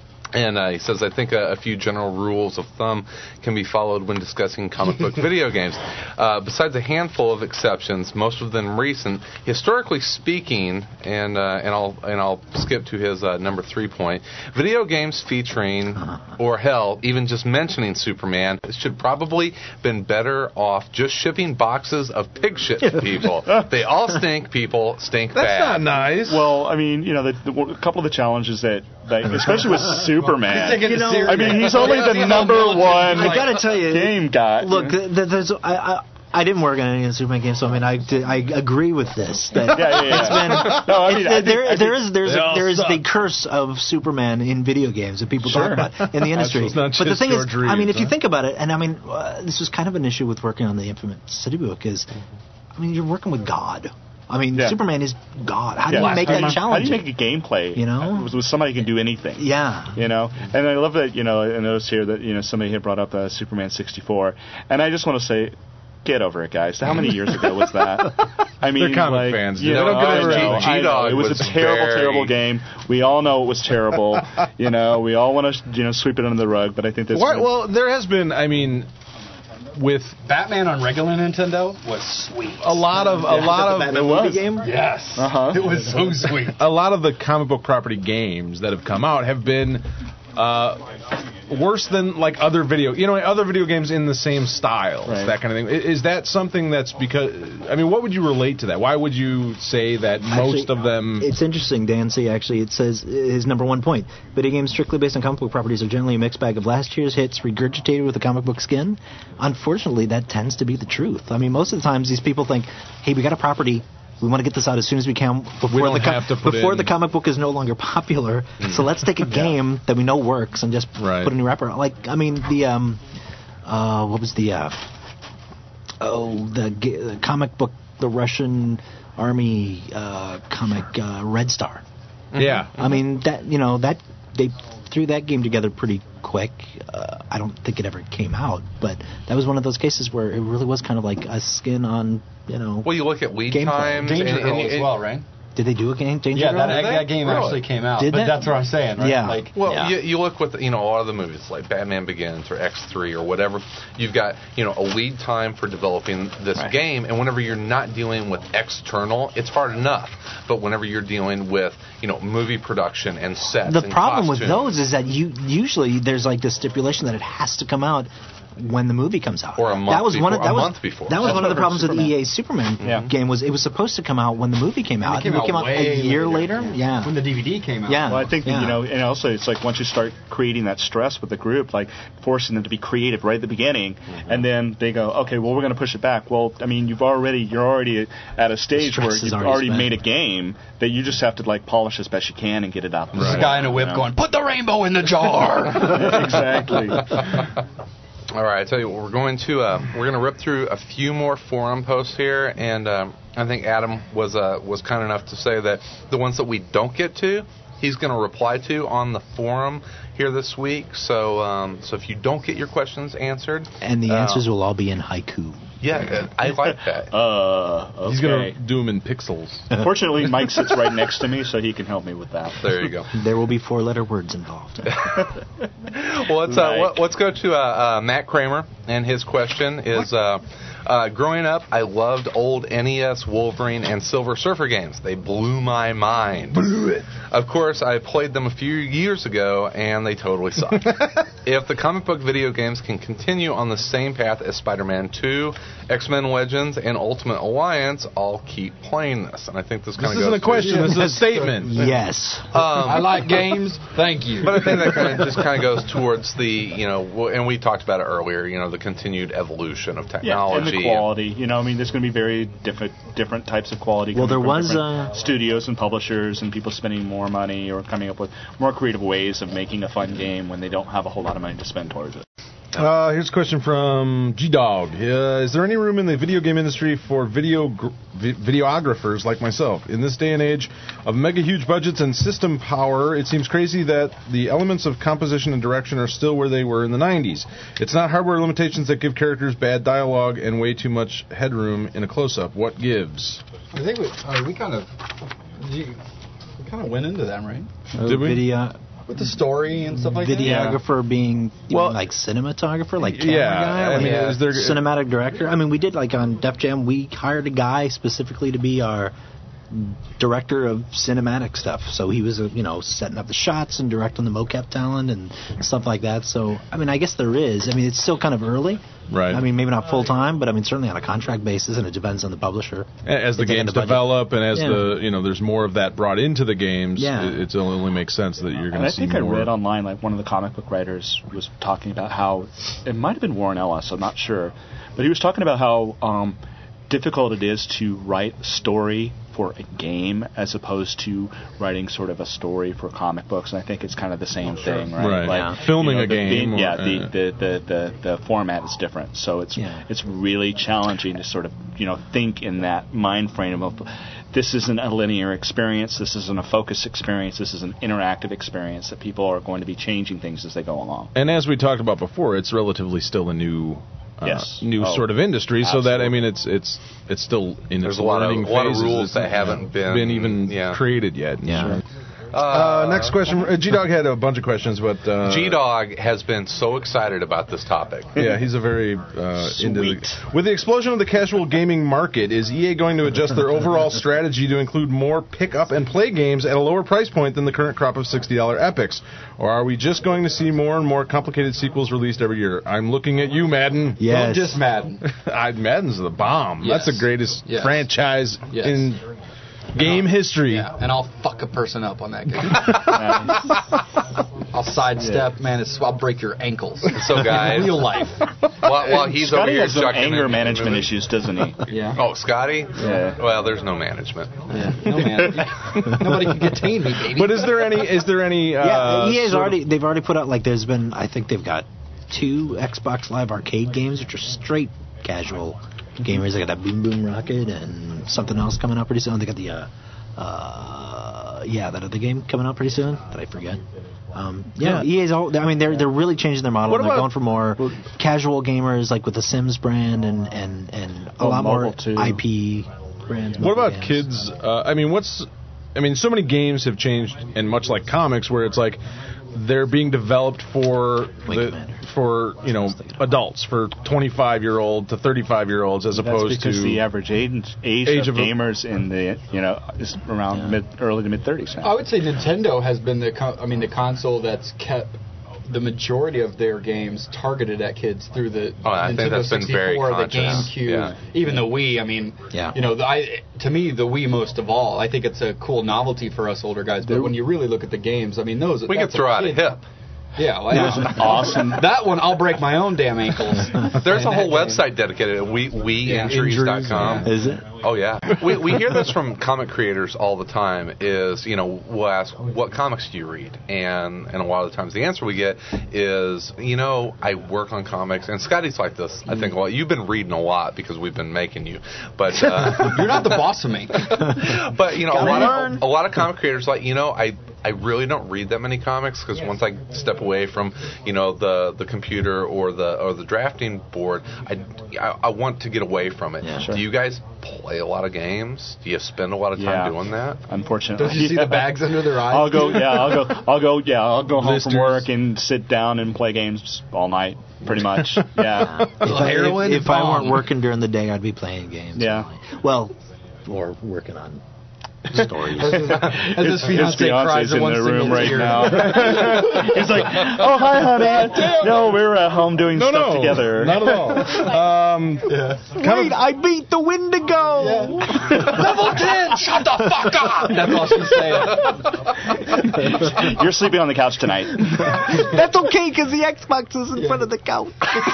And uh, he says, I think a, a few general rules of thumb can be followed when discussing comic book video games. Uh, besides a handful of exceptions, most of them recent, historically speaking, and uh, and I'll and I'll skip to his uh, number three point. Video games featuring, or hell, even just mentioning Superman should probably been better off just shipping boxes of pig shit to people. They all stink. People stink That's bad. not nice. well, I mean, you know, the, the, a couple of the challenges that, like, especially with Superman. Taking it You know, serious. I mean, he's only the number one I gotta tell you, game guy. Look, th- th- there's I, I I didn't work on any of the Superman games, so I mean, I did, I agree with this. That Yeah, yeah, yeah. It's been No, I mean, it's- I think- there I think there is there's they a, all there is suck. the curse of Superman in video games that people Sure. talk about in the industry. It's not But the just thing George is, I mean, Reeves, if you huh? think about it, and I mean, uh, this was kind of an issue with working on the Infinite City book is, I mean, you're working with God. I mean, Yeah. Superman is God. How do Yeah. you make How that do you- challenging? How do you make a gameplay? You know? with, with somebody who can do anything. yeah. You know, and I love that. You know, I noticed here that you know somebody had brought up uh, Superman sixty-four, and I just want to say, get over it, guys. How many years ago was that? I mean, They're comic like, fans, You dude. know, They don't get I over it. know, I know. G-Dog It was, was a terrible, very- terrible game. We all know it was terrible. You know, we all want to you know sweep it under the rug, but I think this. Why, well, there has been, I mean, with Batman on regular Nintendo was sweet. a lot of a lot of Batman it movie was. game. Yes. Uh-huh. It was so sweet. a lot of the comic book property games that have come out have been uh, worse than like other video, you know, other video games in the same style, Right. that kind of thing. I- Is that something that's because? I mean, what would you relate to that? Why would you say that most Actually, of them? It's interesting, Dan C. Actually, it says uh, his number one point: video games strictly based on comic book properties are generally a mixed bag of last year's hits regurgitated with a comic book skin. Unfortunately, that tends to be the truth. I mean, most of the times these people think, "Hey, we got a property. We want to get this out as soon as we can before don't the co- have to put before in- the comic book is no longer popular. So let's take a game that we know works and just Right. put a new wrapper." Like, I mean, the um, uh, what was the uh, oh the, ga- the comic book, the Russian army uh, comic uh, Red Star. yeah, I mean that you know that they threw that game together pretty quick. Uh, I don't think it ever came out, but that was one of those cases where it really was kind of like a skin on you know. Well, you look at lead Gameplay. times. Danger and, Girl and, as and- well, right? Did they do a game? Danger Yeah, Girl? that, they? that game Really? actually came out. Did but they? that's what I'm saying, right? Yeah. Like, Well, Yeah. you, you look with you know a lot of the movies like Batman Begins or X three or whatever. You've got you know a lead time for developing this Right. game, and whenever you're not dealing with external, it's hard enough. But whenever you're dealing with you know movie production and sets, The and problem with costumes, those is that you usually there's like this stipulation that it has to come out when the movie comes out. Or a month that was one of, before- that a was, month before. That was That's one of what the problems with Superman. E A's Superman Yeah. game was it was supposed to come out when the movie came out. it came and out, way a year later. later. Yeah. When the D V D came out. Yeah. Well, I think that, Yeah. you know, and also it's like once you start creating that stress with the group, like forcing them to be creative right at the beginning, Mm-hmm. and then they go, okay, well, we're going to push it back. Well, I mean, you've already you're already at a stage stress where is you've already already spent. made a game that you just have to like polish as best you can and get it out. There's a guy in a whip You know? going, "Put the rainbow in the jar." exactly. All right, I tell you what, we're going to uh, we're going to rip through a few more forum posts here, and um, I think Adam was uh, was kind enough to say that the ones that we don't get to, he's going to reply to on the forum here this week. So um, so if you don't get your questions answered, And the uh, answers will all be in haiku. Yeah, I like that. Uh, okay. He's going to do them in pixels. Fortunately, Mike sits right next to me, so he can help me with that. There you go. There will be four-letter words involved. Well, let's uh, let, let's go to uh, uh, Matt Kramer, and his question is: uh, uh, Growing up, I loved old N E S, Wolverine, and Silver Surfer games. They blew my mind. Blew it. Of course, I played them a few years ago, and they totally suck. If the comic book video games can continue on the same path as Spider-Man two, X-Men Legends, and Ultimate Alliance, I'll keep playing this. And I think this kind of This goes isn't a question. This is a statement. Yes. Um, I like games. Thank you. But I think that kind of just kind of goes towards the, you know, w- and we talked about it earlier, you know, the continued evolution of Yeah, technology. and the quality. You know, I mean, there's going to be very different different types of quality. Well, coming there from was, different uh, studios and publishers and people spending more money or coming up with more creative ways of making a fun game when they don't have a whole lot of money to spend towards it. Uh, here's a question from G-Dog. Uh, is there any room in the video game industry for video gr- vi- videographers like myself? In this day and age of mega huge budgets and system power, it seems crazy that the elements of composition and direction are still where they were in the nineties. It's not hardware limitations that give characters bad dialogue and way too much headroom in a close-up. What gives? I think we, uh, we kind of we kind of went into them, right? Did we? Video, With the story and stuff like videographer being you Well- mean like cinematographer, like camera Yeah, guy, I like mean, is there- cinematic director. I mean, we did like on Def Jam, we hired a guy specifically to be our director of cinematic stuff. So he was, uh, you know, setting up the shots and directing the mocap talent and stuff like that. So I mean, I guess there is. I mean, it's still kind of early. Right. I mean, maybe not full time, but I mean, certainly on a contract basis, and it depends on the publisher. As the If they got games the budget. develop and as Yeah. the, you know, there's more of that brought into the games, Yeah. it, it only makes sense that you're going And to I see think more. I read online, like one of the comic book writers was talking about how it might have been Warren Ellis, I'm not sure, but he was talking about how um, difficult it is to write a story for a game as opposed to writing sort of a story for comic books, and I think it's kind of the same thing, right? Right. Like, Yeah. Filming you know, a the- game the- yeah, or- the, uh, the, the, the the format is different, so it's Yeah. it's really challenging to sort of you know think in that mind frame of this isn't a linear experience, this isn't a focused experience, this is an interactive experience that people are going to be changing things as they go along. And as we talked about before, it's relatively still a new, uh, Yes. new Oh, sort of industry. So that I absolutely. mean, it's it's it's still in There's its a lot of- learning a lot of phases. rules It's that haven't been- been even yeah. created yet. Yeah. Uh, next question. Uh, G-Dog had a bunch of questions, but uh, G-Dog has been so excited about this topic. Yeah, he's a very uh, into the, Sweet. with the explosion of the casual gaming market. Is E A going to adjust their overall strategy to include more pick up and play games at a lower price point than the current crop of sixty dollars epics, or are we just going to see more and more complicated sequels released every year? I'm looking at you, Madden. Yes. Don't diss Madden. I, Madden's the bomb. Yes. That's the greatest Yes. franchise Yes. in game history. Yeah, and I'll fuck a person up on that game. I'll sidestep, man. It's, I'll break your ankles. So, guys, In real life. while, while he's over Scotty here has some chucking anger in- management moving- issues, doesn't he? Yeah. Oh, Scotty? Yeah. Well, there's no management. Yeah. No man. Nobody can contain me, baby. But is there any? Is there any? Uh, Yeah, E A's sort of- already. They've already put out like there's been. I think they've got two Xbox Live Arcade games, which are straight casual gamers. They got that Boom Boom Rocket and something else coming out pretty soon. They got the uh, uh, yeah, that other game coming out pretty soon that I forget. Um, yeah, Yeah. E A's all. I mean, they're they're really changing their model. What They're about- going for more casual gamers, like with the Sims brand and and and a Well, lot more mobile, too. I P brands. What mobile about games. kids? Uh, I mean, what's? I mean, so many games have changed, and much like comics, where it's like they're being developed for Wing the, Commander. for you know adults, for twenty-five year old to thirty-five year olds, as That's opposed because to the average age, age, Age of, of a- gamers in the you know is around Yeah. mid early to mid thirties I now. would say Nintendo has been the con- I mean the console that's kept the majority of their games targeted at kids through the Oh, I think Nintendo that's been very sixty-four, the conscious. GameCube, Yeah. even the Wii. I mean, Yeah. you know, the, I to me the Wii most of all. I think it's a cool novelty for us older guys. But when you really look at the games, I mean, those We could that's throw out a kid- hip. Yeah, well, It was an awesome. that one I'll break my own damn ankles. There's a In whole that game. website dedicated to we, we Yeah. injuries dot com. Is it? Oh yeah, we we hear this from comic creators all the time. Is you know we'll ask what comics do you read, and and a lot of the times the answer we get is you know I work on comics, and Scotty's like this. I think well you've been reading a lot because we've been making you, but uh, you're not the boss of me. But you know a lot of a lot of comic creators like you know I. I really don't read that many comics because yes. once I step away from, you know, the, the computer or the or the drafting board, I, I, I want to get away from it. Yeah, sure. Do you guys play a lot of games? Do you spend a lot of time yeah. doing that? Unfortunately, don't you see yeah. the bags under their eyes? I'll go. Yeah, I'll go. I'll go. Yeah, I'll go home Blisters. from work and sit down and play games all night, pretty much. Yeah. If, I, Heroin, if, if I bomb. weren't working during the day, I'd be playing games. Yeah. all night. Well, or working on stories. As his, as his fiance His cries fiance's in in one the room single right tear. now. He's like, "Oh, hi, honey. No, we're at home doing No, stuff no, together." not at all. Um, Yeah. Wait, I beat the Wendigo! Level ten! Shut the fuck up! That's all she's saying. You're sleeping on the couch tonight. That's okay, because the Xbox is in front of the couch.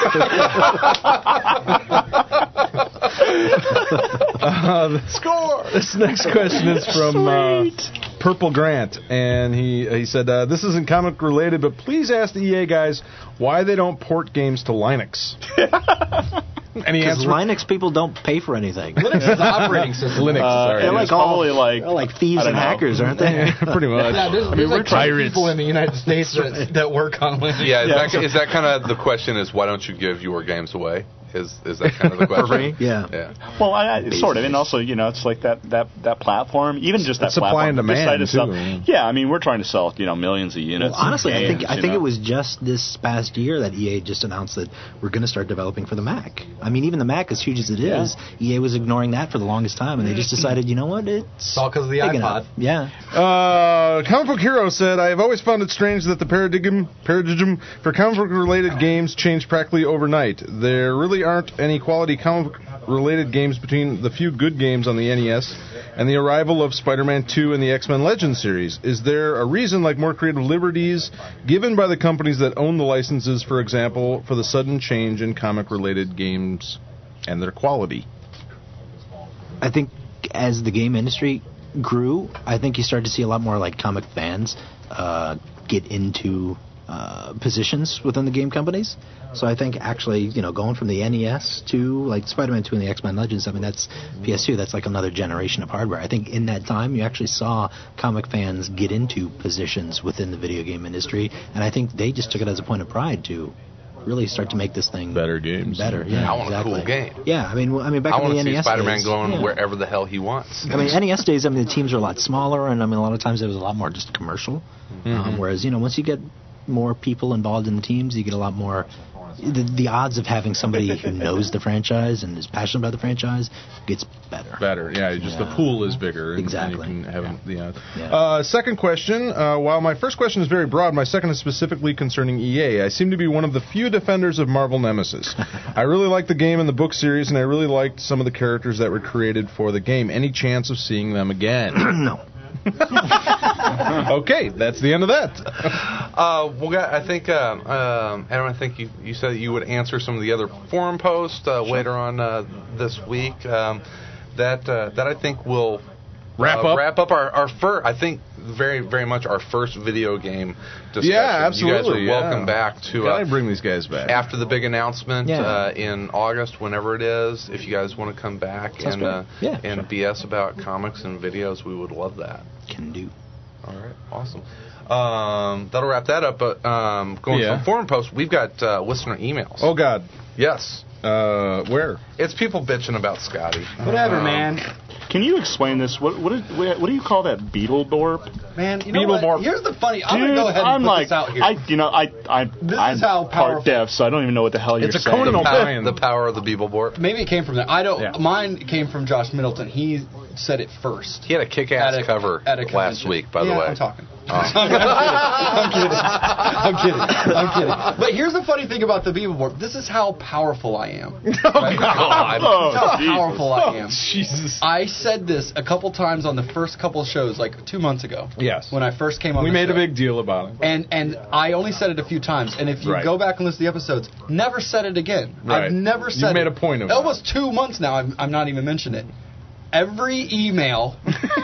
uh, Score! This next question is from uh, Purple Grant, and he he said, uh, this isn't comic related, but please ask the E A guys why they don't port games to Linux. Any Because answer? Linux people don't pay for anything. Linux is the operating system. Linux, Uh, sorry. They're and like it's all- probably like They're like thieves I don't and know. hackers, aren't they? Pretty much. Yeah, there's, I mean, there's we're like twenty pirates. people in the United States that, that work on Linux. Yeah, is Yeah. that is that kind of the question? Is why don't you give your games away? Is is that kind of the question? For free? Yeah. Yeah. Well, I, I, sort of, and also, you know, it's like that, that, that platform, even just that It's supply platform. and this side demand, of stuff- too. Yeah, I mean, we're trying to sell, you know, millions of units. Well, honestly, I games, think I you think know? it was just this past year that E A just announced that we're going to start developing for the Mac. I mean, even the Mac, as huge as it is, E A was ignoring that for the longest time, and they just decided, you know what, it's It's all because of the big iPod. enough. Yeah. Uh, Comic Book Hero said, I have always found it strange that the paradigm paradigm for comic book related games changed practically overnight. There really aren't any quality comic book related games between the few good games on the N E S and the arrival of Spider-Man two and the X-Men Legends series. Is there a reason, like more creative liberties given by the companies that own the licenses, for example, for the sudden change in comic related games and their quality? I think as the game industry grew, I think you started to see a lot more like comic fans uh, get into uh, positions within the game companies. So I think actually, you know, going from the N E S to like Spider-Man two and the X-Men Legends, I mean, that's P S two. That's like another generation of hardware. I think in that time, you actually saw comic fans get into positions within the video game industry, and I think they just took it as a point of pride to really start to make this thing Better games. Better, yeah. I want exactly. a cool game. Yeah, I mean, well, I mean, back I in want the to N E S see Spider-Man days, going yeah. wherever the hell he wants. I mean, N E S days, I mean, the teams are a lot smaller, and I mean, a lot of times it was a lot more just commercial. Mm-hmm. Um, whereas, you know, once you get more people involved in the teams, you get a lot more. The, the odds of having somebody who knows the franchise and is passionate about the franchise gets better. Better, yeah. Just Yeah. the pool is bigger. and- Exactly. And you can have, yeah. Yeah. Uh, second question. Uh, while my first question is very broad, my second is specifically concerning E A. I seem to be one of the few defenders of Marvel Nemesis. I really liked the game and the book series, and I really liked some of the characters that were created for the game. Any chance of seeing them again? No. Okay, that's the end of that. Uh, well, guy- I think, um, um, Adam, I think you, you said you would answer some of the other forum posts uh, later on uh, this week. Um, that uh, that I think will Wrap uh, up? wrap up our, our first, I think, very, very much our first video game discussion. Yeah, absolutely. You guys are welcome yeah. back to Gotta uh, bring these guys back. after the big announcement Yeah. uh, in August, whenever it is. If you guys want to come back Sounds and great. uh, Yeah, and sure. B S about comics and videos, we would love that. Can do. All right, awesome. Um, that'll wrap that up. But um, going Yeah. from forum posts, we've got uh, listener emails. Oh, God. Yes, Uh, where? it's people bitching about Scotty. Whatever, Um, man. Can you explain this? What what, is, what what do you call that Beetleborp? Man, you know Beetleborp. what? Here's the funny. I'm Dude, gonna go ahead and I'm put like, this out here. I, you know, I, I, This I'm is how part powerful- deaf, so I don't even know what the hell you're It's a saying. Conan The power, O'Brien. the power of the Beeblebort. Maybe it came from there. I don't. Yeah. Mine came from Josh Middleton. He said it first. He had a kick-ass At a- cover at a last convention. week, by yeah, the way. I'm talking. Oh. I'm kidding. I'm kidding. I'm kidding. But here's the funny thing about the Beeblebort. This is how powerful I am. Oh, Right? God. Oh, This is how Jesus. powerful I am. Jesus. I said this a couple times on the first couple shows, like two months ago. Yes. When I first came on We the made show. a big deal about it. And and I only said it a few times. And if you Right. go back and listen to the episodes, never said it again. Right. I've never You said made it. a point of that. Almost two months now. I'm, I'm not even mentioning it. every email,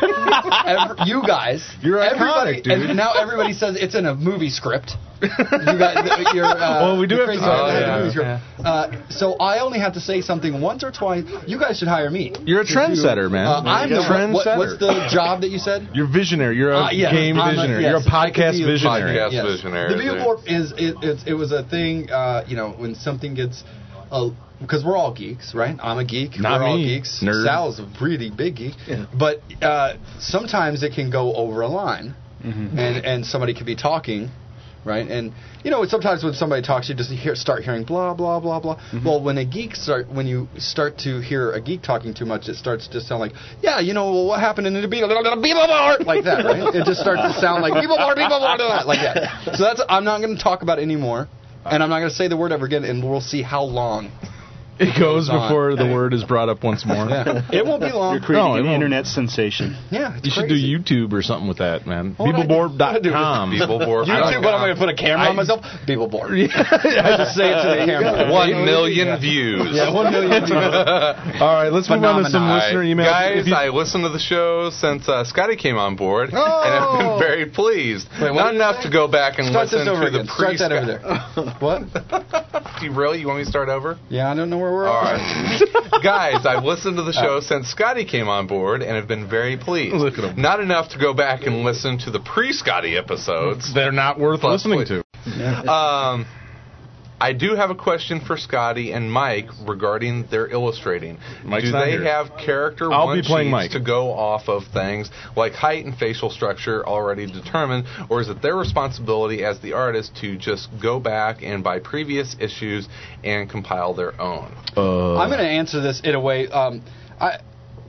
every, you guys, You're everybody, iconic, dude. and now everybody says it's in a movie script. You got, you're, uh, Well, we do the have to crazy say guys that, have a yeah. movie script. Uh, so I only have to say something once or twice. You guys should hire me. You're a to trendsetter, do- man. Uh, I'm the Trendsetter. what, what's the job that you said? You're visionary. You're a Uh, yeah, game I'm a- visionary. yes, You're a I could podcast be a visionary. podcast Yes. visionary. The Beetleborp is it, it, it was a thing. Uh, you know, when something gets, uh, because we're all geeks, right? I'm a geek. Not we're all me. geeks. Nerd. Sal's a really big geek, but uh, sometimes it can go over a line, Mm-hmm. and and somebody could be talking. Right, and you know sometimes when somebody talks, you just hear, start hearing blah blah blah blah. Mm-hmm. Well, when a geek start, when you start to hear a geek talking too much, it starts to sound like, yeah, you know what happened in the Beetleborp, like that, right? It just starts to sound like Beetleborp, Beetleborp, like that. So that's I'm not going to talk about it anymore, and I'm not going to say the word ever again, and we'll see how long. It goes on. before the word is brought up once more. Yeah, it won't be long. You're creating No, it an won't. internet sensation. Yeah, it's You should crazy. do YouTube or something with that, man. What would I do? Beetleborp dot com. Beetleborp. YouTube, but I'm going to put a camera on myself. Beetleborp. I just say it to the camera. One million views. Yeah, one million views. All right, let's move on to some Phenomenal. listener emails. Guys, If you- I listened to the show since uh, Scotty came on board, and I've Oh. been very pleased. Wait, what Not did you enough say? to go back and Start listen this over to the again. Start pre. that over there. What? Do you really? You want me to start over? Yeah, I don't know where we're All at. right. Guys, I've listened to the show since Scotty came on board and have been very pleased. Look at him. Not enough to go back and listen to the pre-Scotty episodes. They're not worth Plus, listening please. to. Um, I do have a question for Scotty and Mike regarding their illustrating. Mike's do not they here. have character I'll one be playing sheets Mike. to go off of things like height and facial structure already determined, or is it their responsibility as the artist to just go back and buy previous issues and compile their own? Uh, I'm going to answer this in a way. Um, I,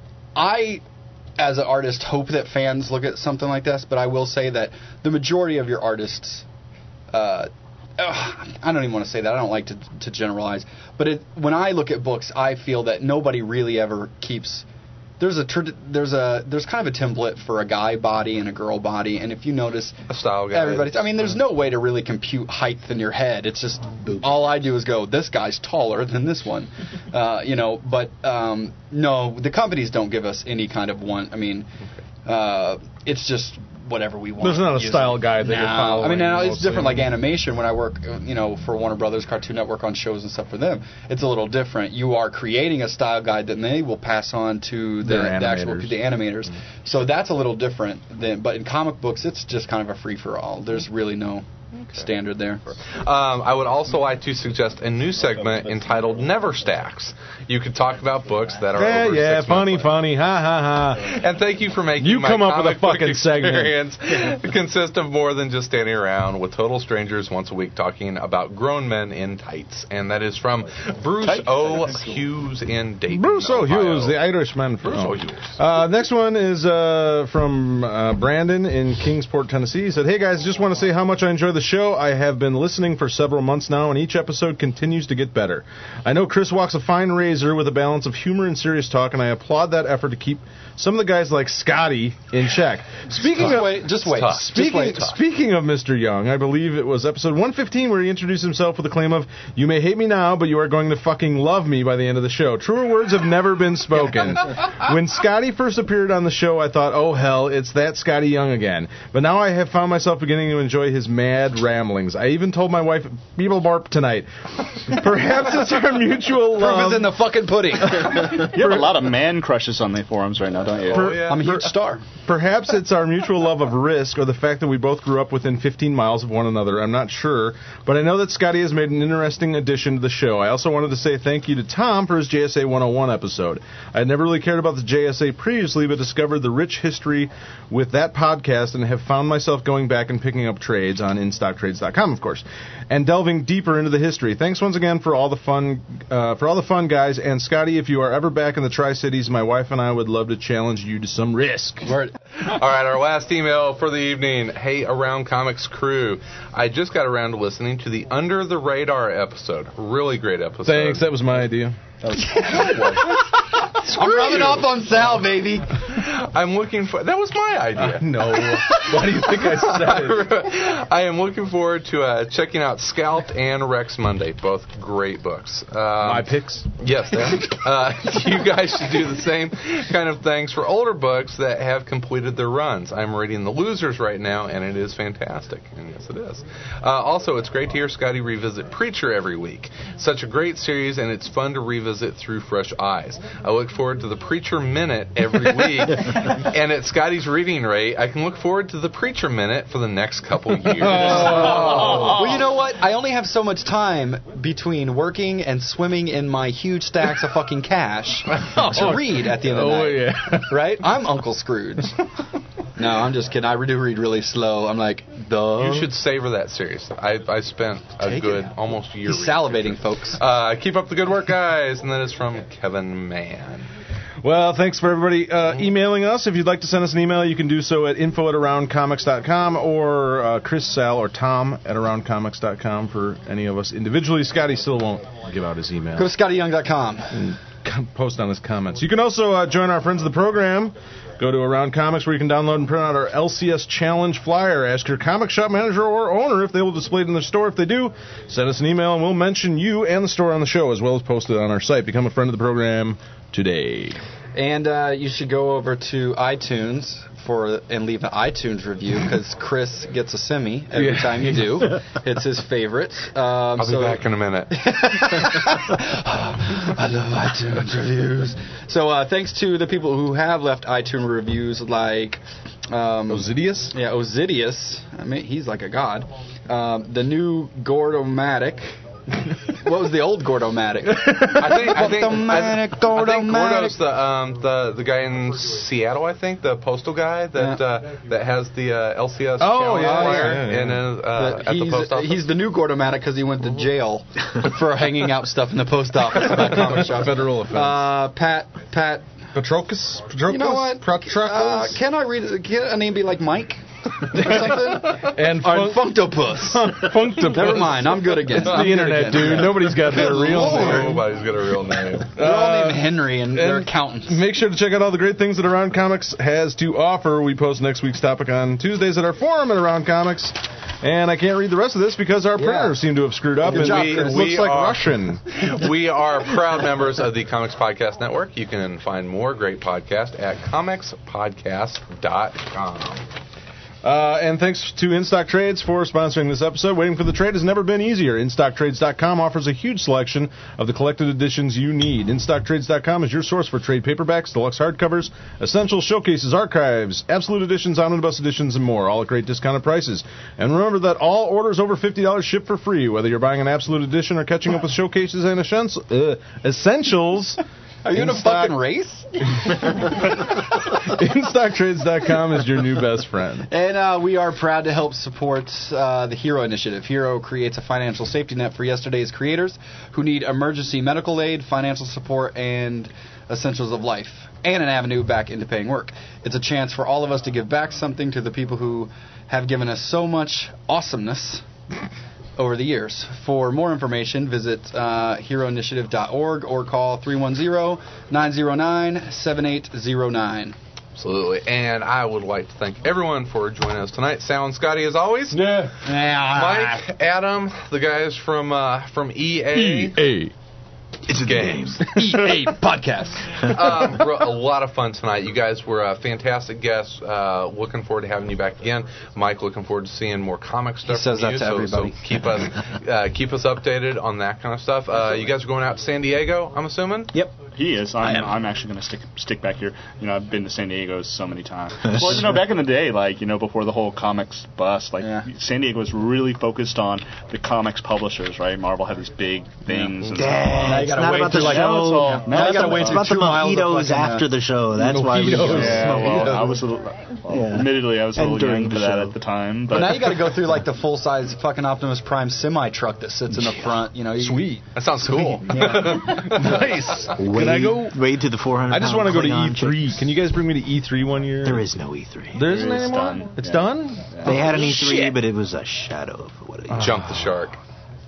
I, as an artist, hope that fans look at something like this, but I will say that the majority of your artists, uh, ugh, I don't even want to say that. I don't like to, to generalize. But it, when I look at books, I feel that nobody really ever keeps. There's a tr- there's a there's kind of a template for a guy body and a girl body, and if you notice, A style guide. everybody's. I mean, there's no way to really compute height in your head. It's just all I do is go, this guy's taller than this one, uh, you know. But um, no, the companies don't give us any kind of one. I mean, uh, it's just whatever we want. There's not a usually. style guide that no. you're following. I mean, now it's mostly. different. Like animation, when I work, uh, you know, for Warner Brothers, Cartoon Network on shows and stuff for them, it's a little different. You are creating a style guide that they will pass on to the, Their the actual animators. the animators. Mm-hmm. So that's a little different than. But in comic books, it's just kind of a free for all. There's really no standard there. Um, I would also like to suggest a new segment entitled Never Stacks. You could talk about books that are Yeah, over yeah, six funny, months funny, ha, ha, ha. And thank you for making You my come up with a comic book fucking segment. experience consist of more than just standing around with total strangers once a week talking about grown men in tights. And that is from Bruce O. Hughes in Dayton, Bruce O. Ohio. Hughes, the Irishman. From, Bruce O. Hughes. Uh, next one is uh, from uh, Brandon in Kingsport, Tennessee. He said, "Hey guys, just want to say how much I enjoy the show. I have been listening for several months now, and each episode continues to get better. I know Chris walks a fine razor with a balance of humor and serious talk, and I applaud that effort to keep some of the guys like Scotty in check. Speaking Just of wait, just wait. tough. Just Speaking, wait. speaking of Mister Young, I believe it was episode one fifteen where he introduced himself with the claim of, "You may hate me now, but you are going to fucking love me by the end of the show." Truer words have never been spoken. When Scotty first appeared on the show, I thought, oh hell, it's that Scotty Young again. But now I have found myself beginning to enjoy his mad ramblings. I even told my wife, Beetleborp tonight. Perhaps it's our mutual Proof love. is in the fucking pudding. You have a lot of man crushes on the forums right now, don't you? Per- yeah. I'm a huge star. Perhaps it's our mutual love of risk or the fact that we both grew up within fifteen miles of one another. I'm not sure, but I know that Scotty has made an interesting addition to the show. I also wanted to say thank you to Tom for his J S A one oh one episode. I had never really cared about the J S A previously, but discovered the rich history with that podcast and have found myself going back and picking up trades on in stock trades dot com, of course, and delving deeper into the history. Thanks once again for all the fun, uh, for all the fun, guys. And Scotty, if you are ever back in the Tri-Cities, my wife and I would love to challenge you to some risk. Word. All right, our last email for the evening. Hey, Around Comics crew. I just got around to listening to the Under the Radar episode. Really great episode. Thanks, that was my idea. I'm rubbing off on Sal, baby. I'm looking for. That was my idea. Uh, no. Why do you think I said it? I am looking forward to uh, checking out Scalped and Rex Monday, both great books. Um, My picks? Yes, uh, you guys should do the same kind of things for older books that have completed their runs. I'm reading The Losers right now, and it is fantastic. And yes, it is. Uh, also, it's great to hear Scotty revisit Preacher every week. Such a great series, and it's fun to revisit through fresh eyes. I look forward to the Preacher Minute every week, and at Scotty's reading rate, I can look forward to the Preacher Minute for the next couple years. Oh. Well, you know what? I only have so much time between working and swimming in my huge stacks of fucking cash to read at the end of the Oh, night. yeah. Right? I'm Uncle Scrooge. No, I'm just kidding. I do read really slow. I'm like, duh. You should savor that series. I, I spent a Take good it. almost year. He's salivating, folks. Uh, keep up the good work, guys. And that is from Kevin Mann. Well, thanks for everybody uh, emailing us. If you'd like to send us an email, you can do so at info at around comics dot com or uh, Chris, Sal, or Tom at around comics dot com for any of us individually. Scotty still won't give out his email. Go to scotty young dot com. And post on his comments. You can also uh, join our friends of the program. Go to Around Comics where you can download and print out our L C S Challenge flyer. Ask your comic shop manager or owner if they will display it in their store. If they do, send us an email and we'll mention you and the store on the show as well as post it on our site. Become a friend of the program today. And uh, you should go over to iTunes for and leave an iTunes review because Chris gets a semi every Yeah. time you do. It's his favorite. Um, I'll so be back in a minute. I love iTunes reviews. So uh, thanks to the people who have left iTunes reviews, like um, Osidius? Yeah, Osidius. I mean, he's like a god. Um, the new Gordomatic. What was the old Gordomatic? I think I think, I, I think Gordomatic. Gordo's the um the the guy in Seattle. I think the postal guy that Yeah. uh, that has the uh, L C S Oh, challenge yeah, flyer yeah, yeah. in his, uh, But at the he's, post office. he's the new Gordomatic because he went to jail for hanging out stuff in the post office. About comic shop. Federal offense. Uh, Pat, Pat. Patroclus? Patroclus? You know what? Patroclus? Uh, can I read it? Can a name be like Mike or something? and Or fun- Functopus. Functopus. Never mind. I'm good again. It's I'm the good internet, again. dude. Nobody's got their Good real Lord. name. Nobody's got a real name. They're all Uh, named Henry and they're and accountants. Make sure to check out all the great things that Around Comics has to offer. We post next week's topic on Tuesdays at our forum at Around Comics. And I can't read the rest of this because our printers seem to have screwed up. Good and job, it Chris. looks We like are- Russian. We are proud members of the Comics Podcast Network. You can find more great podcasts at comics podcast dot com. Uh, and thanks to InStock Trades for sponsoring this episode. Waiting for the trade has never been easier. In stock trades dot com offers a huge selection of the collected editions you need. In stock trades dot com is your source for trade paperbacks, deluxe hardcovers, essentials, showcases, archives, absolute editions, omnibus editions, and more, all at great discounted prices. And remember that all orders over fifty dollars ship for free, whether you're buying an absolute edition or catching up with showcases and essentials. Uh, essentials Are you in a InStock- fucking race? in stock trades dot com is your new best friend. And uh, we are proud to help support uh, the HERO initiative. HERO creates a financial safety net for yesterday's creators who need emergency medical aid, financial support, and essentials of life, and an avenue back into paying work. It's a chance for all of us to give back something to the people who have given us so much awesomeness over the years. For more information, visit uh, hero initiative dot org or call three one zero, nine zero nine, seven eight zero nine. Absolutely. And I would like to thank everyone for joining us tonight. Sal and Scotty, as always. Yeah. Mike, Adam, the guys from uh, from E A. E A. It's games. E A Podcast. um, bro, a lot of fun tonight. You guys were uh, fantastic guests. Uh, looking forward to having you back again. Mike, looking forward to seeing more comic stuff. He says from that you, to so, everybody. So keep us uh, keep us updated on that kind of stuff. Uh, you guys are going out to San Diego, I'm assuming. Yep. He is. I'm, I'm actually going to stick stick back here. You know, I've been to San Diego so many times. Well, you know, back in the day, like, you know, before the whole comics bust, like, Yeah. San Diego was really focused on the comics publishers, right? Marvel had these big things. And Yeah, you it's gotta not wait about the till, like, show. now it's all- now Now you it's gotta all- wait It's till about the two miles of mojitos fucking, uh, after the show. That's why we Mojitos. go. Yeah, well, Mojitos. I was a little, well, Yeah. admittedly, I was a And little during young the for that show. at the time. But But now you got to go through like the full size fucking Optimus Prime semi truck that sits in the front. You know, you, Sweet. That sounds cool. Nice. Wade, Can I go? Wade to the four hundred. I just want to go to Klingon E three. chicks. Can you guys bring me to E three one year? There is no E three. There isn't It is anymore? done. It's Yeah. done? They had an Oh, E three, shit. but it was a shadow of what it is. Jump the shark.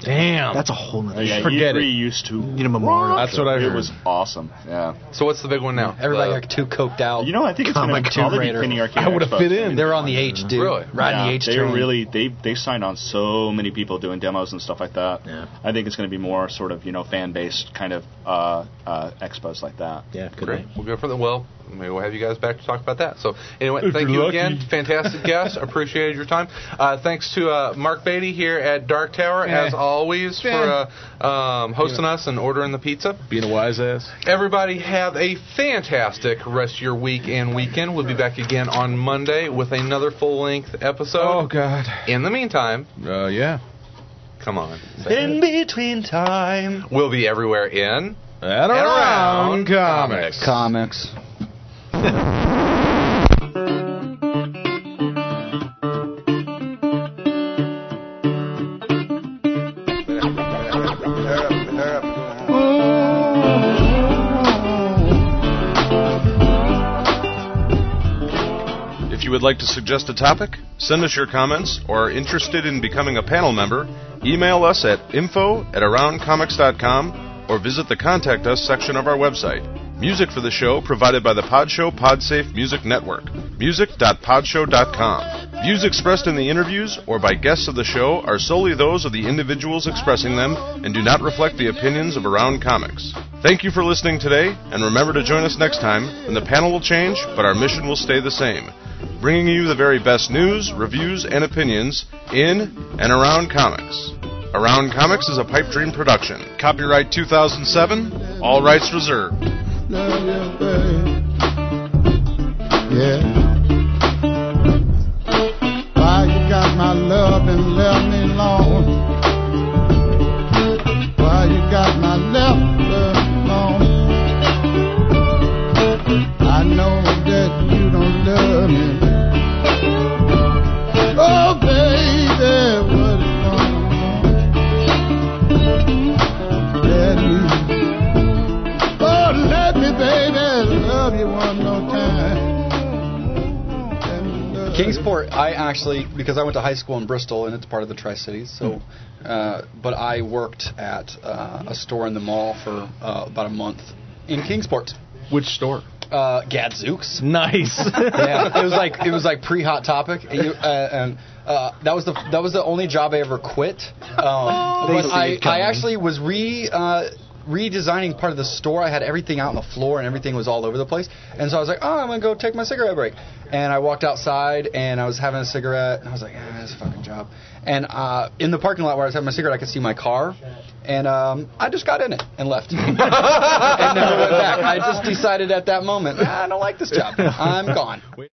Damn. That's a whole nother. Yeah, Forget E three it. used to. Need a memorial. That's what I heard. It was awesome. Yeah. So what's the big one now? Everybody The- got too coked out. You know, I think it's going Comic to Tomb probably be Raider. Penny Arcade. I would have Expo. fit in. They're on the H, dude. Really? Riding Yeah, the H they train. really they they signed on so many people doing demos and stuff like that. Yeah. I think it's going to be more sort of you know fan based kind of uh, uh, expos like that. Yeah, could Great. be. We'll go for the well. Maybe we'll have you guys back to talk about that. So anyway, If thank you're you lucky. again. Fantastic guest. Appreciated your time. Uh, thanks to uh, Mark Beatty here at Dark Tower, Yeah. as always, for uh, um, hosting us and ordering the pizza. Being a wise ass. Everybody have a fantastic rest of your week and weekend. We'll be back again on Monday with another full-length episode. Oh, God. In the meantime, Uh, yeah. come on. In between time. We'll be everywhere in And around around comics. Comics. If you would like to suggest a topic, send us your comments, or are interested in becoming a panel member, email us at info at around comics dot com or visit the Contact Us section of our website. Music for the show provided by the Podshow Podsafe Music Network. music dot podshow dot com. Views expressed in the interviews or by guests of the show are solely those of the individuals expressing them and do not reflect the opinions of Around Comics. Thank you for listening today, and remember to join us next time when the panel will change, but our mission will stay the same. Bringing you the very best news, reviews, and opinions in and around comics. Around Comics is a Pipe Dream production. Copyright two thousand seven, all rights reserved. Love you, babe. Yeah. Why you got my love and left me alone? Why you got my left alone? I know that you don't love me. Oh, baby, what is going on? Let me, oh, let me, baby, love you one more time. Let me love you. Kingsport, I actually, because I went to high school in Bristol, and it's part of the Tri-Cities, so, uh, but I worked at uh, a store in the mall for uh, about a month in Kingsport. Which store? Uh, Gadzooks. Nice. Yeah, it was like it was like pre-Hot Topic, and, you, uh, and uh, that was the that was the only job I ever quit. Um, but I, I actually was re uh, redesigning part of the store. I had everything out on the floor, and everything was all over the place. And so I was like, oh, I'm gonna go take my cigarette break. And I walked outside, and I was having a cigarette, and I was like, ah, this is a fucking job. And uh, in the parking lot where I was having my cigarette, I could see my car. And um, I just got in it and left. And never went back. I just decided at that moment, ah, I don't like this job. I'm gone.